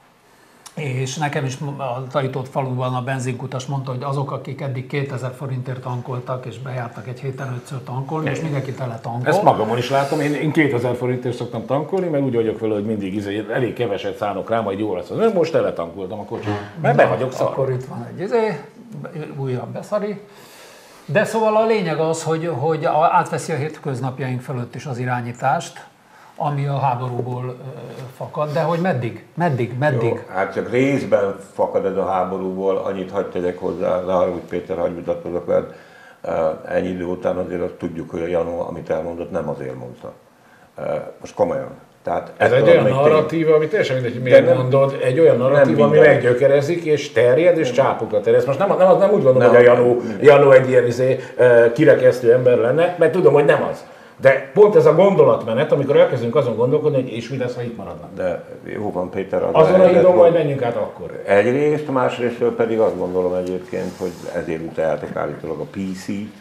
És nekem is a tanított faluban a benzinkutas mondta, hogy azok, akik eddig 2000 forintért tankoltak, és bejártak egy héten 5-ször tankolni, és mindenki tele tankol. Ezt magamon is látom, én 2000 forintért szoktam tankolni, mert úgy vagyok vele, hogy mindig elég keveset szánok rá, majd jó lesz az. Most tele tankoltam a kocsit, mert be vagyok szar. Akkor itt van egy újabb beszari. De szóval a lényeg az, hogy átveszi a hétköznapjaink fölött is az irányítást, ami a háborúból fakad, de hogy meddig? Jó, hát csak részben fakad ez a háborúból, annyit hadd tegyek hozzá, hogy Péter, hagyj mutatkozok veled, ennyi idő után azért tudjuk, hogy a Janó, amit elmondott, nem azért mondta. Most komolyan. Tehát ez egy olyan narratíva, ami teljesen mindegy, hogy miért mondod, egy olyan narratíva, ami meggyökerezik, és terjed, és csápokra terjed. Most nem úgy gondolom, hogy a Janó egy ilyen kirekesztő ember lenne, mert tudom, hogy nem az. De pont ez a gondolatmenet, amikor elkezdünk azon gondolkodni, hogy és mi lesz, ha itt maradnak. De jó van, Péter. Azon a hídon majd menjünk át akkor. Egyrészt, másrésztől pedig azt gondolom egyébként, hogy ezért utáljátok állítólag a PC-t.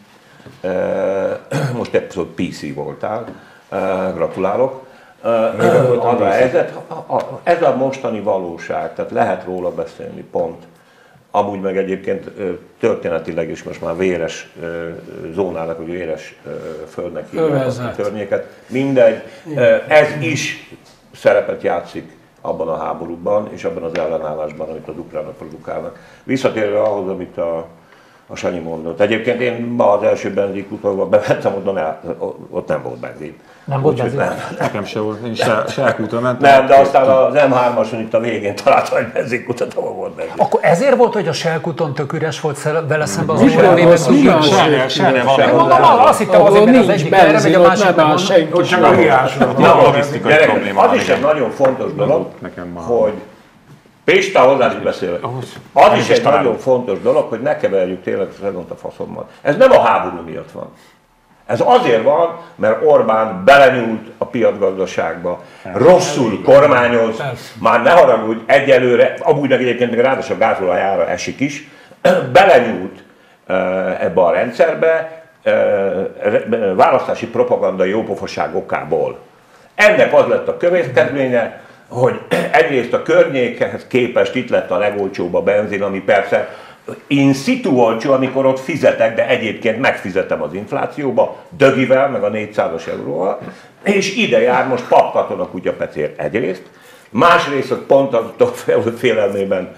Most epizód PC voltál. Gratulálok. Ez a mostani valóság, tehát lehet róla beszélni, pont. Amúgy meg egyébként történetileg is most már véres zónának, vagy véres földnek hívják a környéket. Mindegy, ez is szerepet játszik abban a háborúban és abban az ellenállásban, amit az ukránok produkálnak. Visszatérve ahhoz, amit a Sanyi mondott. Egyébként én ma az első benzinkútba bementem, ott nem volt benzin. Nem volt benzin? Nekem se volt, én Selkútra mentem. Nem, de aztán az M3-ason itt a végén találtam egy benzinkutat, ahol volt benzin. Akkor ezért volt, hogy a Selkúton tök üres volt vele szemben az OMV-ben? Azt hittem azért, mert az egyik erre megy, a másikban csak a hiásra. Logisztikai probléma. Az is egy nagyon fontos dolog, hogy Pista, hozzá is beszélek. Az is egy nagyon fontos dolog, hogy ne keverjük tényleg szezont a faszommal. Ez nem a háború miatt van. Ez azért van, mert Orbán belenyúlt a piacgazdaságba, rosszul kormányoz, már ne haragudj, egyelőre, amúgy meg egyébként még ráadásul a gázolajára esik is, belenyúlt ebbe a rendszerbe választási propaganda jópofaság okából. Ennek az lett a következménye, hogy egyrészt a környékhez képest itt lett a legolcsóbb a benzin, ami persze in situ olcsó, amikor ott fizetek, de egyébként megfizetem az inflációba, dögivel, meg a 400-as euróval, és ide jár most papkaton a kutyapecér egyrészt, Másrészt pont attól félelmében,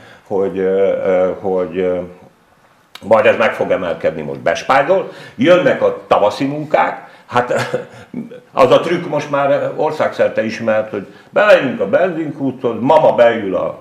hogy majd ez meg fog emelkedni, most bespájzol. Jönnek a tavaszi munkák, hát az a trükk most már országszerte ismert, hogy bemegyünk a benzinkúthoz, mama beül a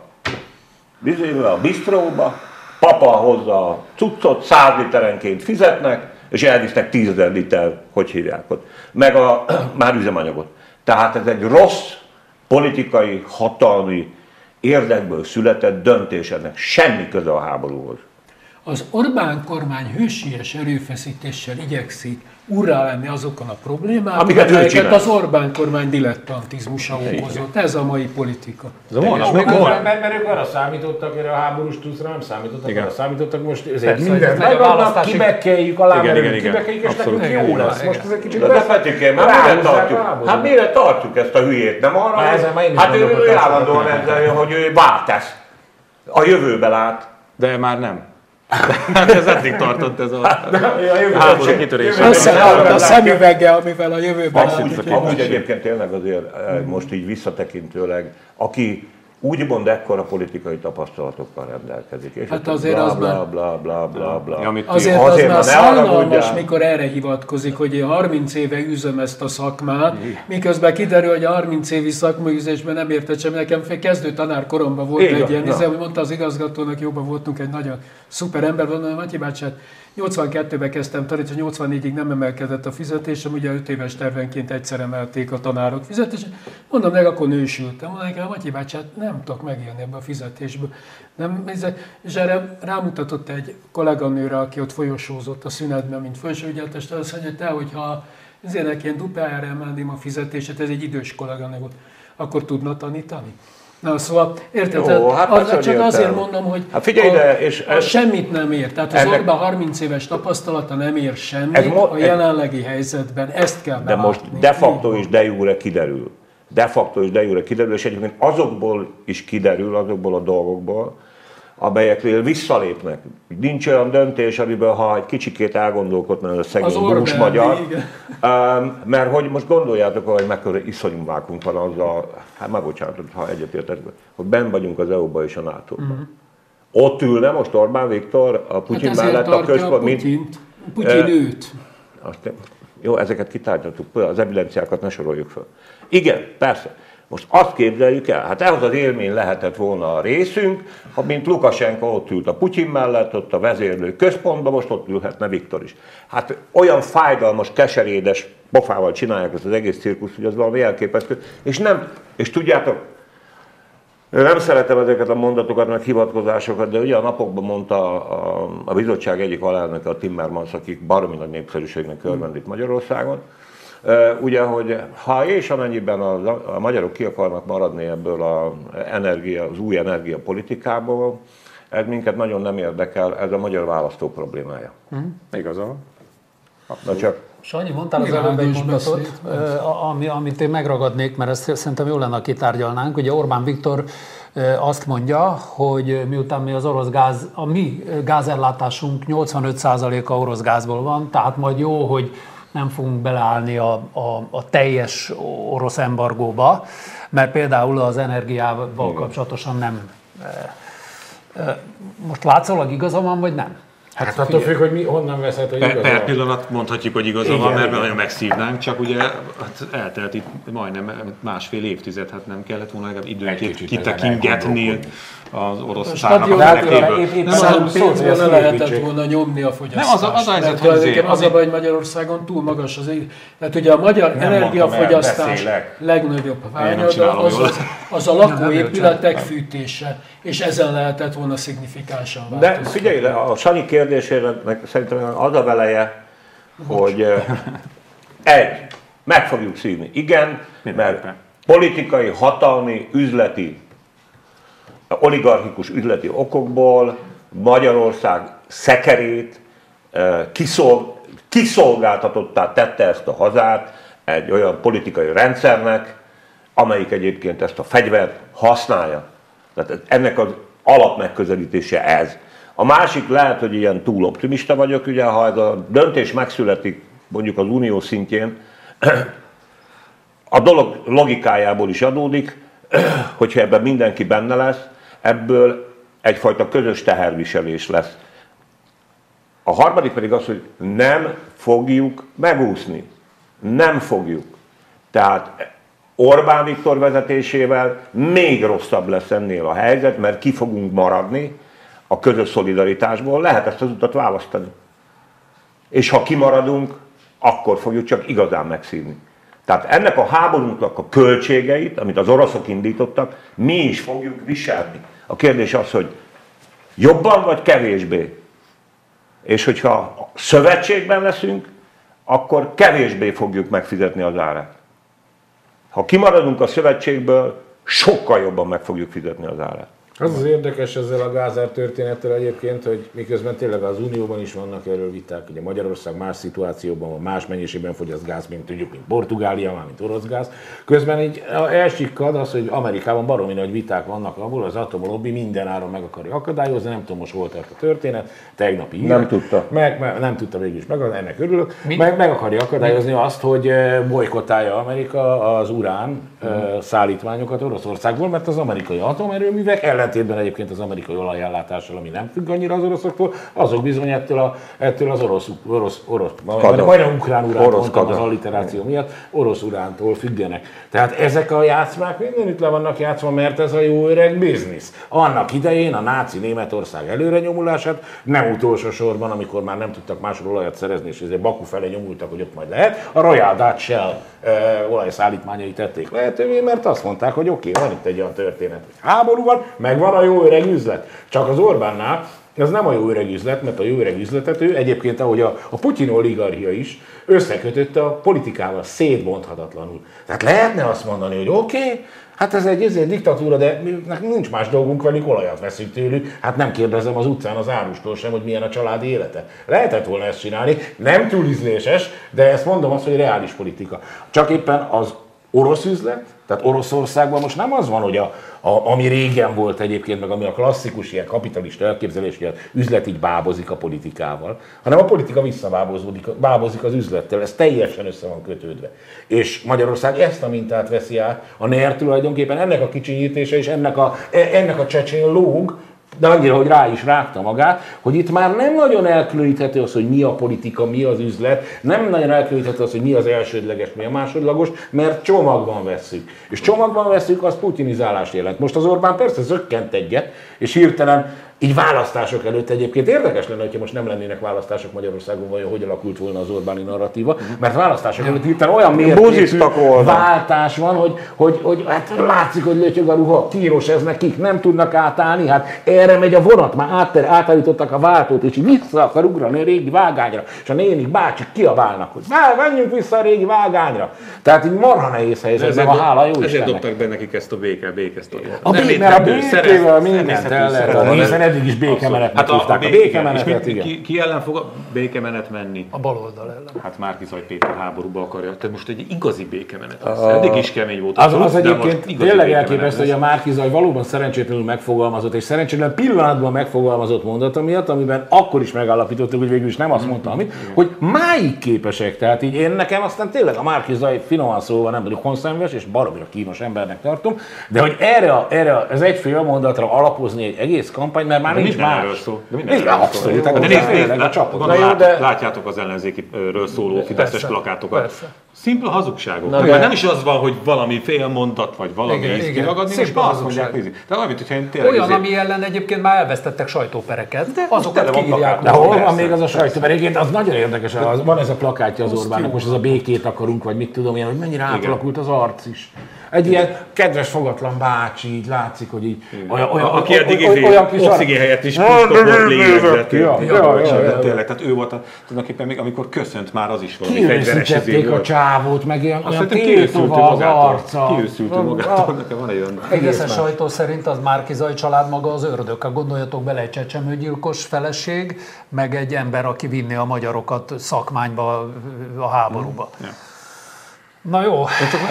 bistróba, papa hozza a cuccot, 100 literenként fizetnek, és elvisznek 10 000 liter, hogy hívják ott, meg már üzemanyagot. Tehát ez egy rossz politikai, hatalmi érdekből született döntés, ennek semmi köze a háborúhoz. Az Orbán kormány hősies erőfeszítéssel igyekszik urrá lenni azokon a problémákon, amelyeket az Orbán kormány dilettantizmusa okozott. Ez a mai politika. Mert ők arra számítottak, erre a háborús tuszra nem számítottak, arra számítottak, most ezért mindent megadnak, kibekkeljük, alámerülünk, kibekkeljük, és nekünk jó lesz. Most ez egy kicsit de Petőkém, hát mire tartjuk ezt a hülyét, nem arra? Hát ő állandóan ezzel, hogy ő váltesz. A jövőbe lát. De már nem. Hát ez eddig tartott ez a háború kitörése. Összeállt a szemüveggel, amivel a jövőben amúgy egyébként tényleg azért most így visszatekintőleg, aki úgymond ekkora politikai tapasztalatokkal rendelkezik. És hát azért az bla. Azért az már szánalmas, mikor erre hivatkozik, hogy én 30 éve üzöm ezt a szakmát, miközben kiderül, hogy a 30 évi szakmaüzésben nem értett sem. Nekem kezdő tanár koromban volt egy ilyen, hogy mondta az igazgatónak, jobban voltunk egy nagyon szuper ember, mondom, Matyi bácsi, 82-ben kezdtem tanítani, 84-ig nem emelkedett a fizetésem, ugye 5 éves tervenként egyszer emelték a tanárok fizetését. Mondom, meg akkor nősültem. Mondom nekem, Matyi bácsi, hát nem tudok megélni ebbe a fizetésből. Nem, és erre rámutatott egy kolléganőre, aki ott folyosózott a szünetben, mint felsőügyeltes, azt mondja, te, hogyha ezért én duplájára emelném a fizetését, ez egy idős kolléganő volt, akkor tudna tanítani? Na, szóval, érted? Jó, hát csak azért mondom, hogy hát figyelj ide, és semmit nem ér. Tehát az Orbán 30 éves tapasztalata nem ér semmit a jelenlegi helyzetben. Ezt kell belátni. De most de facto és de jure kiderül. De facto és de jure kiderül, és egyébként azokból is kiderül, azokból a dolgokból, amelyekről visszalépnek. Nincs olyan döntés, amiből ha egy kicsikét elgondolkodna a szegény dús magyar, mert hogy most gondoljátok, hogy mekkora iszonyumákunk van azzal, hát már bocsánat, ha egyetértek, hogy benn vagyunk az EU-ba és a NATO-ban. Ott ülne most Orbán Viktor a Putyin mellett a központ, Putyin őt. Jó, ezeket kitárgyaltuk, az evidenciákat ne soroljuk fel. Igen, persze. Most azt képzeljük el, hát ehhez az élmény lehetett volna a részünk, ha mint Lukasenko ott ült a Putyin mellett, ott a vezérlő központban, most ott ülhetne Viktor is. Hát olyan fájdalmas, keserédes pofával csinálják ezt az egész cirkuszt, hogy az valami elképesztő. És tudjátok, nem szeretem ezeket a mondatokat, meg hivatkozásokat, de ugye a napokban mondta a bizottság egyik alelnöke, a Timmermans, akik baromi nagy népszerűségnek örvendít Magyarországon, ugye, hogy ha és amennyiben a magyarok ki akarnak maradni ebből az új energiapolitikából, ez minket nagyon nem érdekel, ez a magyar választó problémája. Igazol. Na csak. Sanyi, mondtál az előbb egy mondatot, amit én megragadnék, mert ezt szerintem jó lenne, kitárgyalnánk. Ugye Orbán Viktor azt mondja, hogy miután mi az orosz gáz, a mi gázellátásunk 85%-a orosz gázból van, tehát majd jó, hogy nem fogunk beleállni a teljes orosz embargóba, mert például az energiával kapcsolatosan nem. Most látszólag igaza van, vagy nem? Hát attól függ, hogy honnan veszed, hogy igaza van. Per pillanat mondhatjuk, hogy igaza van, mert nagyon megszívnánk, csak ugye hát eltelt itt majdnem másfél évtized, hát nem kellett volna legalább időnként kitekingetni az orosz szárnak a menekéből. Nem pénzből le lehetett volna nyomni a fogyasztást. Nem, az a helyzet, hogy az a baj, hogy Magyarországon túl magas az ég. Tehát ugye a magyar energiafogyasztás legnagyobb hányada az a lakóépületek fűtése, és ezen lehetett volna szignifikánsan változni. De figyelj, a Sanyi kérdésére szerintem az a veleje, hogy meg fogjuk szívni. Igen, mert politikai, hatalmi, üzleti, oligarchikus üzleti okokból Magyarország szekerét kiszolgáltatottá tette ezt a hazát egy olyan politikai rendszernek, amelyik egyébként ezt a fegyvert használja. Tehát ennek az alapmegközelítése ez. A másik lehet, hogy ilyen túl optimista vagyok, ugye, ha ez a döntés megszületik mondjuk az unió szintjén, a dolog logikájából is adódik, hogyha ebben mindenki benne lesz, ebből egyfajta közös teherviselés lesz. A harmadik pedig az, hogy nem fogjuk megúszni. Nem fogjuk. Tehát Orbán Viktor vezetésével még rosszabb lesz ennél a helyzet, mert ki fogunk maradni a közös szolidaritásból. Lehet ezt az utat választani. És ha kimaradunk, akkor fogjuk csak igazán megszívni. Tehát ennek a háborúnknak a költségeit, amit az oroszok indítottak, mi is fogjuk viselni. A kérdés az, hogy jobban vagy kevésbé. És hogyha szövetségben leszünk, akkor kevésbé fogjuk megfizetni az árát. Ha kimaradunk a szövetségből, sokkal jobban meg fogjuk fizetni az árát. Az érdekes ezzel a gázár történettel egyébként, hogy miközben tényleg az Unióban is vannak erről viták, ugye Magyarország más szituációban van, más mennyiségben fogyaszt gáz, mint tudjuk, mint Portugália, már mint orosz gáz. Közben így elsikkad az, hogy Amerikában baromi nagy viták vannak abból, az atomlobby minden áron meg akarja akadályozni, nem tudom most hol tart a történet, tegnapi hír. Nem tudta. Nem tudta végül is meg, ennek örülök. Meg akarja akadályozni azt, hogy bojkottálja Amerika az urán szállítmányokat Oroszországból, mert az amerikai atomerőművek ellentétben egyébként az amerikai olajállátással, ami nem függ annyira az oroszoktól, azok bizony ettől az majdnem ukrán uránt mondtam az alliteráció miatt, orosz urántól függenek. Tehát ezek a játszmák mindenütt le vannak játszva, mert ez a jó öreg biznisz. Annak idején a náci Németország előre nyomulását, nem utolsó sorban, amikor már nem tudtak máshol olajat szerezni, és ezért Baku felé nyomultak, hogy ott majd lehet, a Royal Dutch Shell olajszállítmányai tették lehetővé, mert azt mondták, hogy oké, van itt egy olyan történet, hogy háború van, meg van a jó öreg üzlet. Csak az Orbánnál ez nem a jó öreg üzlet, mert a jó öreg üzletet ő egyébként, ahogy a Putyin oligarchia is összekötötte a politikával szétbonthatatlanul. Tehát lehetne azt mondani, hogy oké, hát ez egy diktatúra, de nekünk nincs más dolgunk, velük olajat veszünk tőlük, hát nem kérdezem az utcán az árustól sem, hogy milyen a családi élete. Lehetett volna ezt csinálni, nem túl ízléses, de ezt mondom azt, hogy reális politika. Csak éppen az orosz üzlet, tehát Oroszországban most nem az van, hogy ami régen volt egyébként, meg ami a klasszikus ilyen kapitalista elképzelés, hogy az üzlet így bábozik a politikával, hanem a politika visszabábozik az üzlettel, ez teljesen össze van kötődve. És Magyarország ezt a mintát veszi át, a NER tulajdonképpen ennek a kicsinyítése és ennek a csecsén lóg, de annyira, hogy rá is rágta magát, hogy itt már nem nagyon elkülöníthető az, hogy mi a politika, mi az üzlet, nem nagyon elkülöníthető az, hogy mi az elsődleges, mi a másodlagos, mert csomagban vesszük. És csomagban vesszük, az putinizálást jelent. Most az Orbán persze zökkent egyet, és hirtelen így választások előtt egyébként érdekes lenne, hogyha most nem lennének választások Magyarországon, vajon hogy alakult volna az Orbáni narratíva, mert választások előtt hirtelen olyan mértékű váltás van, hogy hát látszik, hogy lötyög a ruha, kínos ez nekik, nem tudnak átállni, hát erre megy a vonat, már átállítottak a váltót, és így vissza akar ugrani a régi vágányra, és a nénik, bácsik kiabálnak, hogy menjünk vissza a régi vágányra. Tehát így marha nehéz helyzetben a hála jó Istennek. Ezért dobták be nekik ezt a békesztoriát. Mert a békével mindent el lehet adni, hiszen eddig is békemenetnek hívták. A békemenetet, igen. Ki ellen fog a békemenet menni? A baloldal ellen. Hát Márki-Zay Péter háborúba akarja. Tehát most egy igazi békemenet lesz. Eddig is kemény volt. Az egyébként tényleg elképesztő, hogy a Márki-Zay valóban szerencsétlenül megfogalmazott, és szerencsétlen pillanatban megfogalmazott mondata miatt, amiben akkor is megállapítottuk, hogy végül is nem azt mondta, amit, hogy máig képesek. Tehát így én nekem aztán tényleg a Márki-Zay finoman szólva nem vagyok konszenves, és baromira kínos embernek tartom, de hogy erre ez egyféle mondatra alapozni egy egész kampány, mert már nincs más. Abszolút. Látjátok az ellenzékiről szóló fideszes plakátokat. Szimpla hazugságok. Nem is az van, hogy valami félmondat, vagy valami ízt kiragadni, most azt mondják, olyan, ami ellen egyébként már elvesztettek sajtópereket, azokat kiírják. De hol van még az a sajtóper? Egyébként az nagyon érdekes, van ez a plakátja az Orbánnak, most ez a békét akarunk, vagy mit tudom én, hogy mennyire átalakult az arc is. Egy ilyen kedves, fogatlan bácsi, így látszik, hogy így aki eddig oxigén helyett is pusztokot lélegzett. Tényleg, tehát ő volt tulajdonképpen még amikor köszönt már az is valami fegyveres izéből. A csávót, meg olyan tétova az arca. Kiőszült magától, nekem van egy olyan... Egészen sajtó szerint az Márki-Zay család maga az ördög. Gondoljatok bele, egy csecsemőgyilkos feleség, meg egy ember, aki vinné a magyarokat szakmányba, a háborúba. Na jó.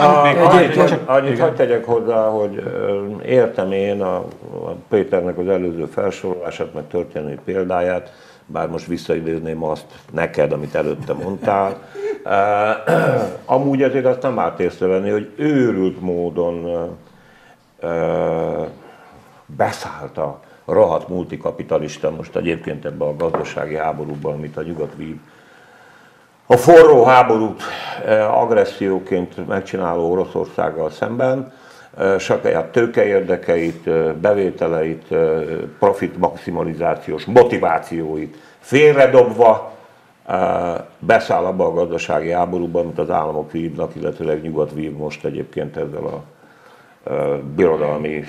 Annyit hadd tegyek hozzá, hogy értem én a Péternek az előző felsorolását, meg történelmi példáját, bár most visszaidézném azt neked, amit előtte mondtál. Amúgy azért azt nem árt észrevenni, hogy őrült módon beszállt a rohadt multikapitalista most egyébként ebben a gazdasági háborúban, amit a nyugat vív. A forró háborút agresszióként megcsináló Oroszországgal szemben, saját tőkeérdekeit, bevételeit, profit maximalizációs motivációit félredobva beszáll abba a gazdasági háborúban, amit az államok vívnak, illetőleg nyugat vív most egyébként ezzel a birodalmi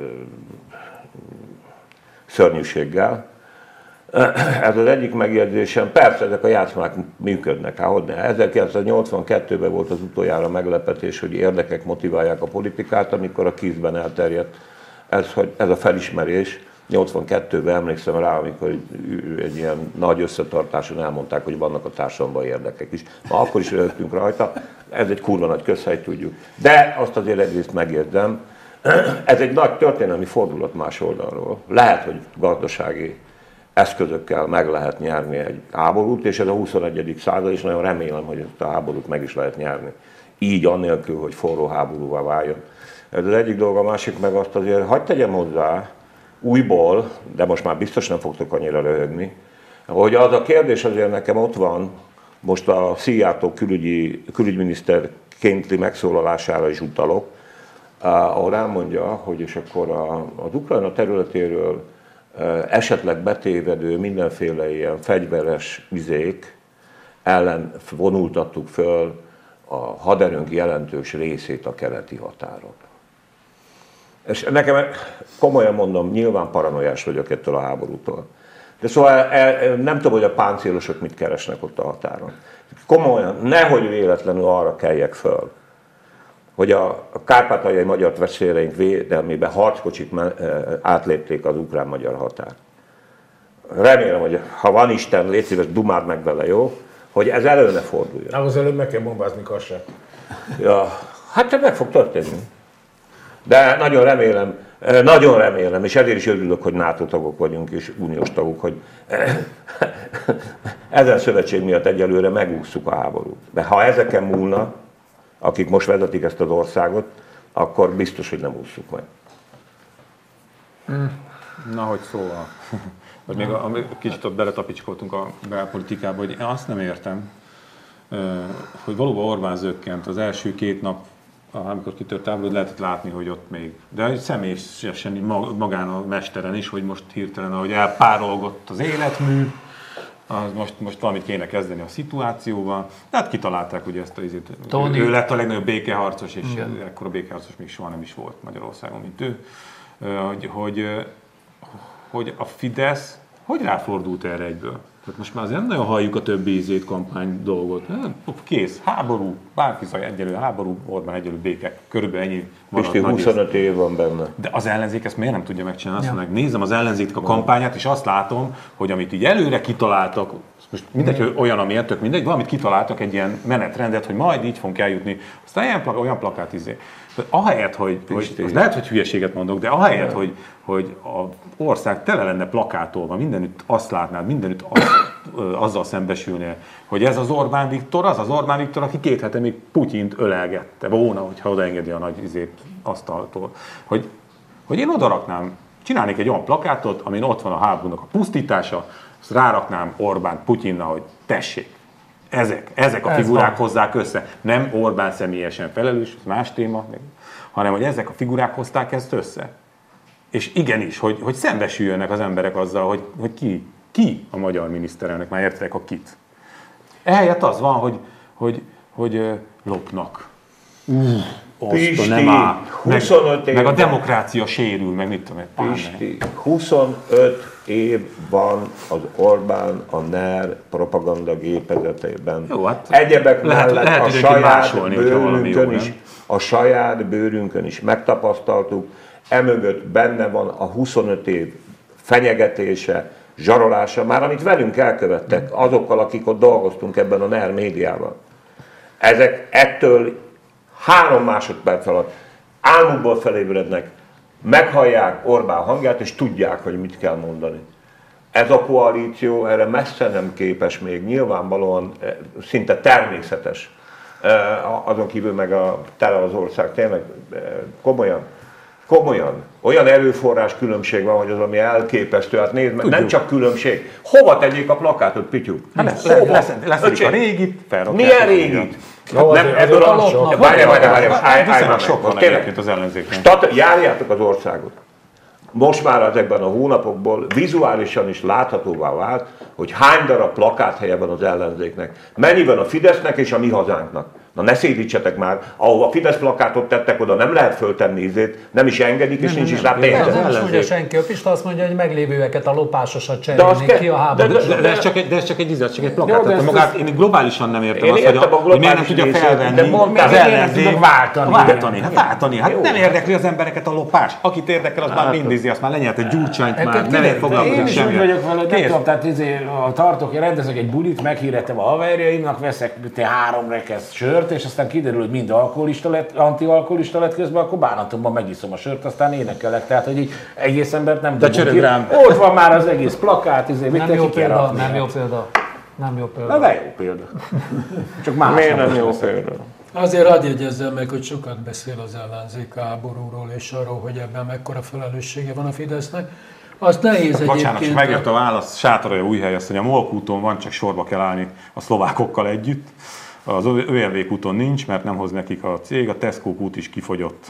szörnyűséggel. Ez az egyik megjegyzésem. Persze ezek a játszmák működnek, hogyne. 1982-ben volt az utoljára meglepetés, hogy érdekek motiválják a politikát, amikor a KISZ-ben elterjedt ez a felismerés. 82-ben emlékszem rá, amikor egy ilyen nagy összetartáson elmondták, hogy vannak a társadalomban érdekek is. Ma akkor is rögtünk rajta, ez egy kurva nagy közhely, tudjuk. De azt azért egyrészt megjegyzem, ez egy nagy történelmi fordulat más oldalról. Lehet, hogy gazdasági eszközökkel meg lehet nyerni egy háborút, és ez a 21. század, és nagyon remélem, hogy ezt a háborút meg is lehet nyerni. Így annélkül, hogy forró háborúvá váljon. Ez az egyik dolog, a másik meg azt azért, hagyd tegyem hozzá, újból, de most már biztos nem fogtok annyira röhögni, hogy az a kérdés azért nekem ott van, most a Szijjártó külügyminiszterkénti megszólalására is utalok, ahol elmondja, hogy és akkor az Ukrajna területéről esetleg betévedő mindenféle ilyen fegyveres vizék ellen vonultattuk föl a haderőnk jelentős részét a keleti határon. És nekem, komolyan mondom, nyilván paranoiás vagyok ettől a háborútól. De szóval nem tudom, hogy a páncélosok mit keresnek ott a határon. Komolyan, nehogy véletlenül arra keljek föl, hogy a kárpátaljai magyar testvéreink védelmében harckocsik átlépték az ukrán-magyar határt. Remélem, hogy ha van Isten, légy szíves, dumád meg vele, jó? Hogy ez elő ne forduljon. Ahhoz előbb meg kell bombázni Kassát. Ja, hát meg fog történni. De nagyon remélem, és ezért is örülök, hogy NATO tagok vagyunk és uniós tagok, hogy ezen szövetség miatt egyelőre megússzuk a háborút. De ha ezeken múlna, akik most vezetik ezt az országot, akkor biztos, hogy nem ússzuk meg. Na, hogy szóval. Vagy még kicsit ott beletapicskoltunk a belpolitikába, hogy én azt nem értem, hogy valóban Orbán zökkent az első 2 nap, amikor kitört táborod, lehetett látni, hogy ott még, de személyesen magán a mesteren is, hogy most hirtelen, ahogy elpárolgott az életmű, most valamit kéne kezdeni a szituációval. Tehát kitalálták ugye ezt a izét. Ő lett a legnagyobb békeharcos, és ekkora békeharcos még soha nem is volt Magyarországon, mint ő. Hogy a Fidesz hogy ráfordult erre egyből? Tehát most már azért nem nagyon halljuk a többi ízét, kampány dolgot. Kész, háború, bárki zaj egyelő háború, Orbán egyelő béke. Körülbelül ennyi maradt. Pisti, 25 év van benne. De az ellenzék ezt miért nem tudja megcsinálni? Azt mondják, nézem az ellenzéknek a kampányát, és azt látom, hogy amit így előre kitaláltak, most mindegy, hogy olyan, amilyen, tök mindegy, valamit kitaláltak, egy ilyen menetrendet, hogy majd így fogunk eljutni. Aztán olyan plakát izé. Ahelyett, hogy lehet, hogy hülyeséget mondok, de ahelyett, hogy az ország tele lenne plakátolva, mindenütt azt látnád, mindenütt azzal szembesülnél, hogy ez az Orbán Viktor, aki 2 hete még Putyint ölelgette volna, hogyha odaengedi a nagy asztaltól. Hogy én odaraknám, csinálnék egy olyan plakátot, amin ott van a háborúnak a pusztítása, azt ráraknám Orbán Putyinnal, hogy tessék. Ezek a figurák hozzák össze. Nem Orbán személyesen felelős, ez más téma, hanem hogy ezek a figurák hozták ezt össze. És igenis, hogy szembesüljönek az emberek azzal, hogy ki a magyar miniszterelnök, már értek a kit. Ehelyett az van, hogy lopnak. Pisti, nem áll. 25 év meg a demokrácia sérül, meg mit tudom, Pisti, 25 év van az Orbán a NER propaganda gépezetében. Jó, hát egyebek mellett lehet, a saját bőrünkön is megtapasztaltuk, emögött benne van a 25 év fenyegetése, zsarolása, már amit velünk elkövettek, azokkal, akik ott dolgoztunk ebben a NER médiában. Ezek ettől 3 másodperc alatt álmukból felébrednek, meghallják Orbán hangját, és tudják, hogy mit kell mondani. Ez a koalíció erre messze nem képes még, nyilvánvalóan szinte természetes. Azon kívül meg tele az ország, tényleg komolyan. Komolyan. Olyan erőforrás különbség van, hogy az, ami elképesztő. Hát nézd meg, nem csak különbség. Hova tegyék a plakátot, Pityu? Leszedik a régit, felrakják. Milyen régit? Nem, ebből a lapnak. Várjál, sok van egyébként az ellenzéknek. Járjátok az országot. Most már ezekben a hónapokból vizuálisan is láthatóvá vált, hogy hány darab plakáthelye van az ellenzéknek. Mennyi van a Fidesznek és a Mi Hazánknak. Na ne szédítsetek már, ahova a Fidesz plakátot tettek, oda nem lehet föltenni ízét, nem is engedik, és nincs is rá pénz. Nem is mondja senki, a Pista azt mondja, hogy meglévőeket a lopásosat cserélnék ki a háborús. De ez csak egy plakát. Én globálisan nem értem azt, hogy miért nem tudja felvenni az ellenzék. Váltani. Hát nem érdekli az embereket a lopás. Akit érdekel, az már mindízi, azt már lenyelt egy Gyurcsányt, már nem foglalkozik semmi. Én is úgy vagyok vele, nem tudom, tehát tartok, én rendezek egy bulit, meghirdettem a haverjaimnak, veszek 3 rekesz sört, és aztán kiderül, hogy mind antialkoholista lett közben, akkor bánatomban megiszom a sört, aztán énekelek. Tehát, hogy így egész embert nem dobunk ki. Ott van már az egész plakát, nem jó példa. Nem jó példa. Na de jó példa. Csak más. Miért nem jó példa? Azért hadd jegyezzem meg, hogy sokat beszél az ellenzék háborúról és arról, hogy ebben mekkora felelőssége van a Fidesznek. Azt nehéz egyébként... Bocsánat, és megjött a válasz, Sátoralja Újhely, azt mondja, a Molk úton van, csak sorba kell állni a szlovákokkal együtt. Az ÖMV úton nincs, mert nem hoz nekik a cég, a Tesco út is kifogyott.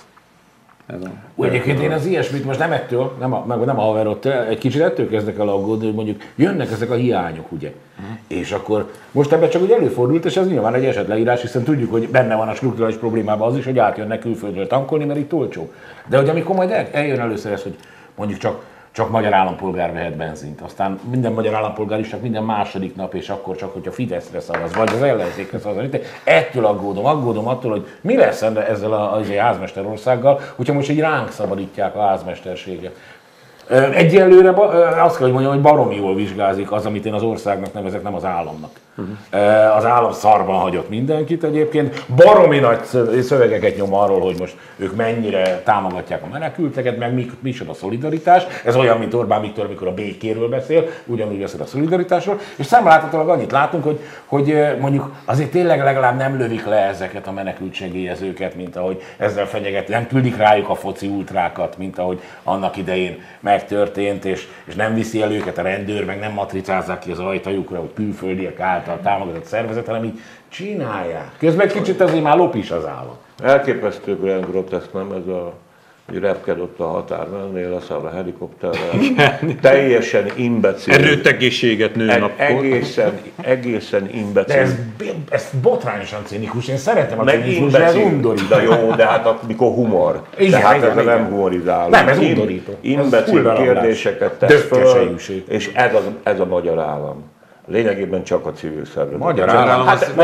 Egyébként én az ilyesmit most nem ettől, nem a haverottól, egy kicsit ettől kezdek el aggódni, hogy mondjuk jönnek ezek a hiányok, ugye? És akkor most ebben csak úgy előfordult, és ez nyilván egy esetleírás, hiszen tudjuk, hogy benne van a strukturális problémában az is, hogy átjönnek külföldről tankolni, mert itt olcsó. De hogy amikor majd eljön először ez, hogy mondjuk csak magyar állampolgár vehet benzint. Aztán minden magyar állampolgár is csak minden második nap, és akkor csak, hogyha Fideszre szavaz, vagy az ellenzékre szavaz. Ettől aggódom attól, hogy mi lesz ezzel a házmesterországgal, hogyha most így ránk szabadítják a házmesterséget. Egyelőre azt kell, hogy mondjam, hogy baromi jól vizsgázik az, amit én az országnak nevezek, nem az államnak. Az állam szarban hagyott mindenkit egyébként. Baromi nagy szövegeket nyom arról, hogy most ők mennyire támogatják a menekülteket, meg micsoda szolidaritás. Ez olyan, mint Orbán Viktor, amikor a békéről beszél, ugyanúgy beszél a szolidaritásról. És számláthatólag annyit látunk, hogy mondjuk azért tényleg legalább nem lövik le ezeket a menekültsegélyezőket, mint ahogy ezzel fenyeget, nem küldik rájuk a foci ultrákat, mint ahogy annak idején megtörtént, és nem viszi el őket a rendőr, meg nem matricázzák ki az ajtajukra, hogy külföldiek által támogatott szervezet, hanem így csinálják. Közben kicsit azért már lop is az állam. Elképesztő groteszk, nem ez a hogy repkedott a határ mellé, leszáll a helikopterrel. Teljesen imbecil. Erőtegészséget nő napkor. Egészen imbecil. De ez botrányosan cinikus, én szeretem a cinizmus, de ez undorító. De jó, de hát amikor humor. Igen, tehát igen, ez nem humorizál. Nem, ez undorító. Imbecil kérdéseket tesz föl, és ez a magyar állam. Lényegében csak a civil szervezet. Magyar állam,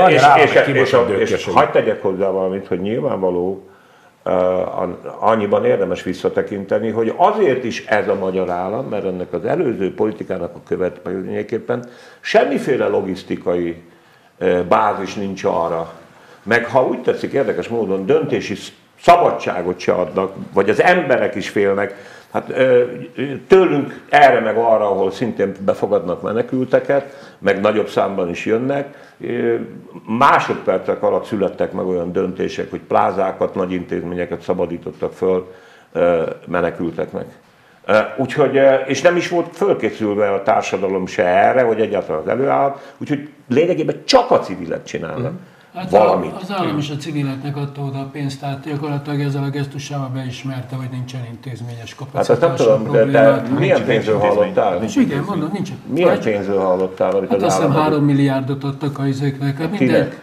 és hagyd tegyek hozzá valamit, hogy nyilvánvaló, annyiban érdemes visszatekinteni, hogy azért is ez a magyar állam, mert ennek az előző politikának a következményeképpen semmiféle logisztikai bázis nincs arra. Meg ha úgy tetszik, érdekes módon döntési szabadságot se adnak, vagy az emberek is félnek, hát tőlünk erre meg arra, ahol szintén befogadnak menekülteket, meg nagyobb számban is jönnek, másodpercek alatt születtek meg olyan döntések, hogy plázákat, nagy intézményeket szabadítottak föl menekülteknek. Úgyhogy, és nem is volt fölkészülve a társadalom se erre, hogy egyáltalán az előállat, úgyhogy lényegében csak a civilek csinálnak. Hát valamit. Az állam is a civileknek adta oda a pénzt, tehát gyakorlatilag ezzel a gesztusával beismerte, hogy nincsen intézményes kapacitás. Hát ezt nem tudom, de milyen pénzről hallottál? És igen, mondom, nincs. Milyen pénzről hallottál, amit hát az azt hiszem állam 3 milliárdot adtak a izéknek. Kinek?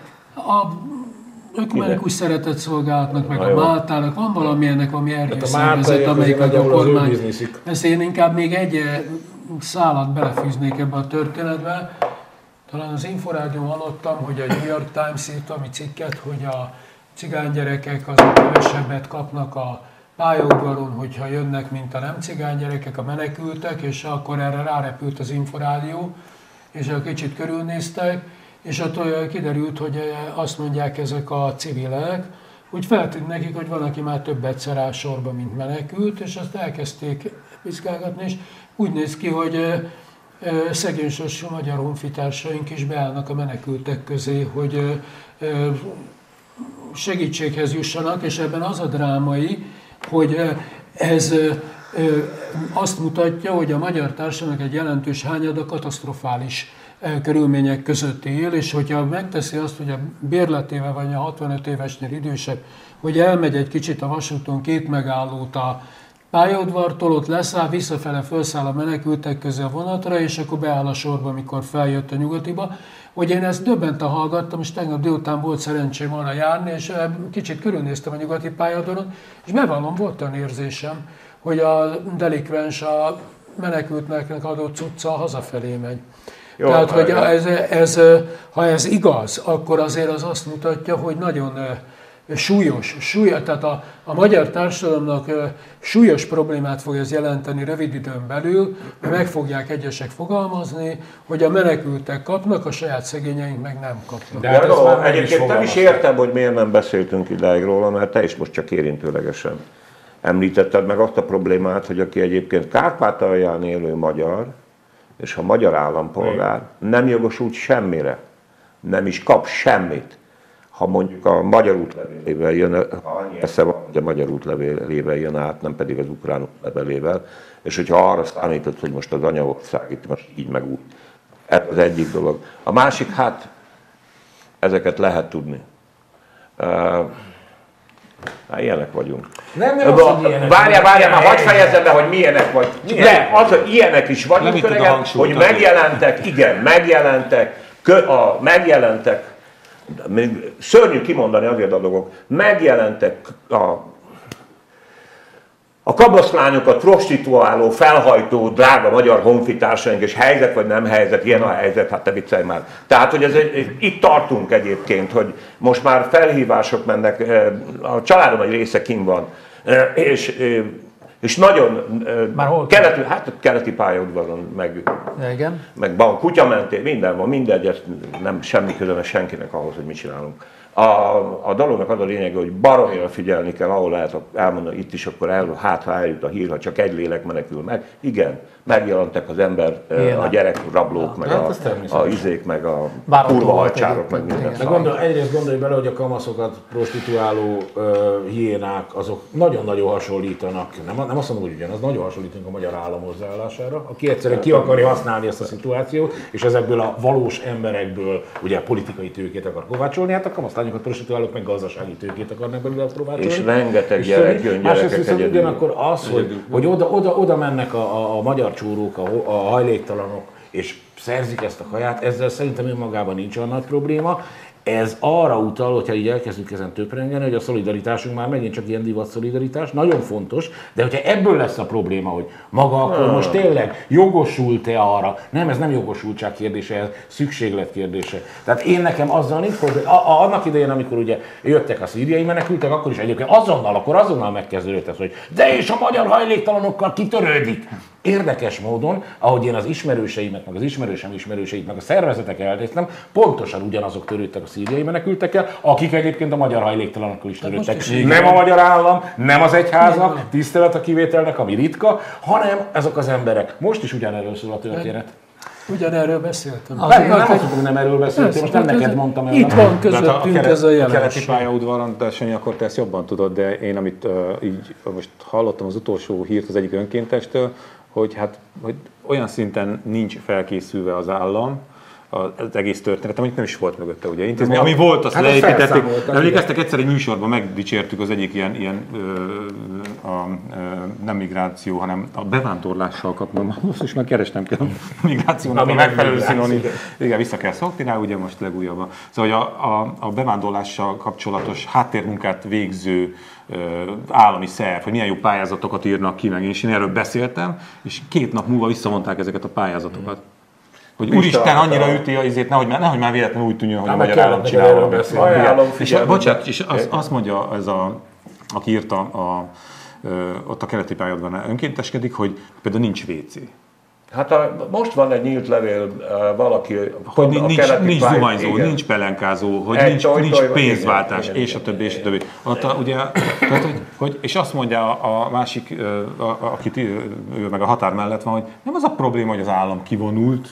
Ők menekült szeretett szolgálatnak, meg a Máltának, van valamilyennek, valami erőszervezet, amelyik a kormány. Ezt én inkább még egy szálat belefűznék ebbe a történetbe. Talán az Inforádión hallottam, hogy a New York Times írt ami cikket, hogy a cigánygyerekek azok kevesebbet kapnak a pályaudvaron, hogyha jönnek, mint a nem cigánygyerekek, a menekültek, és akkor erre rárepült az Inforádió, és egy kicsit körülnéztek, és attól kiderült, hogy azt mondják ezek a civilek, hogy feltűnt nekik, hogy van, aki már több egyszer áll sorba, mint menekült, és azt elkezdték vizsgálgatni, és úgy néz ki, hogy szegénysorsú magyar honfitársaink is beállnak a menekültek közé, hogy segítséghez jussanak, és ebben az a drámai, hogy Ez azt mutatja, hogy a magyar társadalomnak egy jelentős hányada katasztrofális körülmények között él, és hogyha megteszi azt, hogy a bérletével vagy a 65 évesnél idősebb, hogy elmegy egy kicsit a vasúton 2 megállót a pályaudvartól, ott leszáll, visszafele felszáll a menekültek közé a vonatra, és akkor beáll a sorba, amikor feljött a Nyugatiba. Hogy én ezt döbbenten hallgattam, és tegnap délután volt szerencsém arra járni, és kicsit körülnéztem a Nyugati pályaudvaron, és bevallom, volt olyan érzésem, hogy a delikvens a menekültnek adott cucca hazafelé megy. Jó, tehát, hogy ha ez igaz, akkor azért az azt mutatja, hogy nagyon súlyos, tehát a magyar társadalomnak súlyos problémát fog ez jelenteni rövid időn belül, meg fogják egyesek fogalmazni, hogy a menekültek kapnak, a saját szegényeink meg nem kapnak. De hát egyébként nem is értem, hogy miért nem beszéltünk idáig róla, mert te is most csak érintőlegesen említetted meg azt a problémát, hogy aki egyébként Kárpátalján élő magyar, és ha magyar állampolgár, nem jogosult semmire, nem is kap semmit, ha mondjuk a magyar útlevélével jön, ha annyi esze van, hogy a magyar útlevélével jön át, nem pedig az ukrán útlevélével, és hogyha arra számított, hogy most az anyaország itt most így meg úgy. Ez az egyik dolog. A másik, hát ezeket lehet tudni. Ilyenek vagyunk. Nem ilyenek. Várjál, már hadd fejezzem be, hogy milyenek vagy. De ilyenek is vagyunk, öregem, hogy megjelentek, igen, megjelentek, szörnyű kimondani azért a dolgok, megjelentek a kabaszlányokat prostituáló, felhajtó, drága magyar honfitársaink, és helyzet vagy nem helyzet, ilyen a helyzet, hát te viccelj már. Tehát, hogy itt tartunk egyébként, hogy most már felhívások mennek, a családom egy része kint van, és nagyon keleti pályaudvaron, meg kutya mentén, minden van, mindegy, nem semmi köze senkinek ahhoz, hogy mit csinálunk. A dolognak az a lényeg, hogy baromira figyelni kell, ahol lehet elmondani itt is, akkor ha eljut a hír, ha csak egy lélek menekül meg. Igen, megjelentek az ember, a gyerekrablók, meg a izék, meg a kurva hajcsárok, meg minden. Egyrészt gondolj bele, hogy a kamaszokat prostituáló hiénák, azok nagyon-nagyon hasonlítanak, nem azt mondom, hogy ugyanaz, nagyon hasonlítanak a magyar állam hozzáállására, aki egyszerűen ki akarja használni ezt a szituációt, és ezekből a valós emberekből ugye politikai tőkét akar kovácsolni, hát a kamaszlányokat prostituálók meg gazdasági tőkét akarnak belőle kovácsolni. És rengeteg gyerek jön, gyerekek egyedül. Ugyanakkor az, hogy oda mennek a magyar csúrók, a hajléktalanok, és szerzik ezt a kaját, ezzel szerintem önmagában nincs olyan nagy probléma. Ez arra utal, hogyha így elkezdünk ezen töprengeni, hogy a szolidaritásunk már megint csak ilyen divat szolidaritás, nagyon fontos, de hogyha ebből lesz a probléma, hogy maga akkor most tényleg jogosult-e arra, nem, ez nem jogosultság kérdése, ez szükséglet kérdése. Tehát én nekem azzal nincs probléma. Annak idején, amikor ugye jöttek a szíriai menekültek, akkor is egyébként azonnal megkezdődött ez, hogy de és a magyar hajléktalanokkal kitörődik. Érdekes módon, ahogy én az ismerőseimet, meg az ismerőseit, meg a szervezetek elnéztem, pontosan ugyanazok törődtek a szíriai menekültekkel, akik egyébként a magyar hajléktalanokkal is törődtek. Nem a magyar állam, nem az egyházak, tisztelet a kivételnek, ami ritka, hanem ezek az emberek. Most is ugyanerről szól a történet. Ugyanerről beszéltem. Nem azt mondom, hogy nem erről beszéltem, most nem neked mondtam el. Itt van közöttünk ez a jelenség. A keleti pályaudvaron, de Sanyi, akkor te ezt jobban tudod, de én amit így most hallottam az utolsó hírt az egyik önkéntestől, hogy olyan szinten nincs felkészülve az állam, az egész történet, amit nem is volt mögötte ugye intézmény. Ami volt, azt leépítették. Emlékeztek, egyszer egy műsorban megdicsértük az egyik ilyen nem migráció, hanem a bevándorlással kapcsolatban. Most már keresnem kell a migrációnak a megfelelő szinonim. Igen, vissza kell szokni rá, ugye most legújabban. Szóval a bevándorlással kapcsolatos háttérmunkát végző állami szerv, hogy milyen jó pályázatokat írnak ki, meg én erről beszéltem, és 2 nap múlva visszamondták ezeket a pályázatokat. Hogy úristen, annyira üti a izét, nehogy már véletlenül úgy tűnjön, hogy a magyar állam csinálja. És bocsánat, és azt mondja ez aki írta ott a keleti pályaudvarnál önkénteskedik, hogy például nincs WC. Hát most van egy nyílt levél, valaki... Hogy nincs zuhanyzó, nincs pelenkázó, hogy nincs pénzváltás, igen, és a többi, és a többi. Ugye, és azt mondja a másik, akit ő meg a határ mellett van, hogy nem az a probléma, hogy az állam kivonult,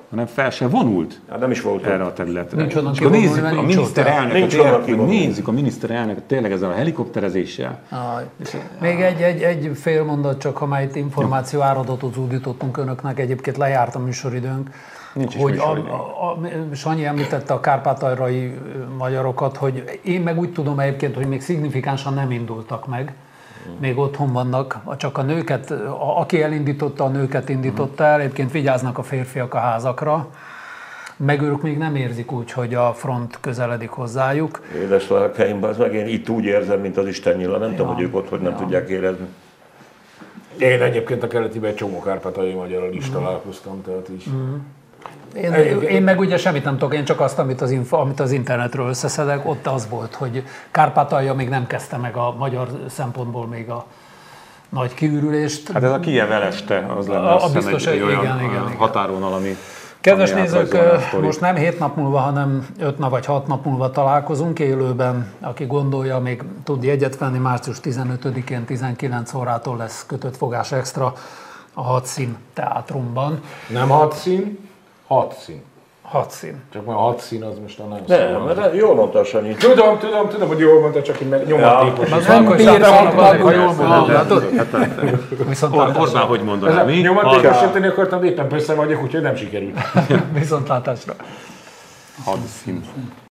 hanem fel se vonult Hát nem is volt erre a területre. Nincs onnan És akkor kivonulni, nézzük mert a nincs miniszterelnököt, nézzük a miniszterelnököt tényleg ezzel a helikopterezéssel. Még egy fél mondat csak, ha már itt információ áradatot zúdítottunk önöknek, egyébként lejárt a műsoridőnk. Nincs is hogy műsoridőnk. Sanyi említette a kárpátaljai magyarokat, hogy én meg úgy tudom egyébként, hogy még szignifikánsan nem indultak meg. Még otthon vannak, csak a nőket, aki elindította, a nőket indította el, egyébként vigyáznak a férfiak a házakra, meg ők még nem érzik úgy, hogy a front közeledik hozzájuk. Édes lelkeim, az meg én itt úgy érzem, mint az Isten nyila, nem tudom, hogy ők ott hogy nem tudják érezni. Én egyébként a keletiben egy csomó kárpátaljai magyarral is találkoztam, tehát is. Én meg ugye semmit nem tudok, én csak azt, amit az internetről összeszedek, ott az volt, hogy Kárpátalja még nem kezdte meg a magyar szempontból még a nagy kiürülést. Hát ez a Kijev eleste, az lenne azt hiszem egy olyan igen. határvonal, ami... Kedves ami nézők, átrajzolná most nem 7 nap múlva, hanem 5 nap vagy 6 nap múlva találkozunk élőben. Aki gondolja, még tud jegyet venni, március 15-én 19 órától lesz kötött fogás extra a Hadszín teátrumban. Nem 6 szín, 6 szín. 6 szín. Csak már 6 szín az most a nagyon Nem, mert jól mondta Sanyi. Tudom, hogy jól mondta, csak így meg nyomatékos. Az nem bírtam, ha jól mondod. Viszont Orbán hogy mondaná, mi? Nyomatékosítani akartam, éppen persze vagyok, úgyhogy nem sikerült. viszontlátásra. Hadszín.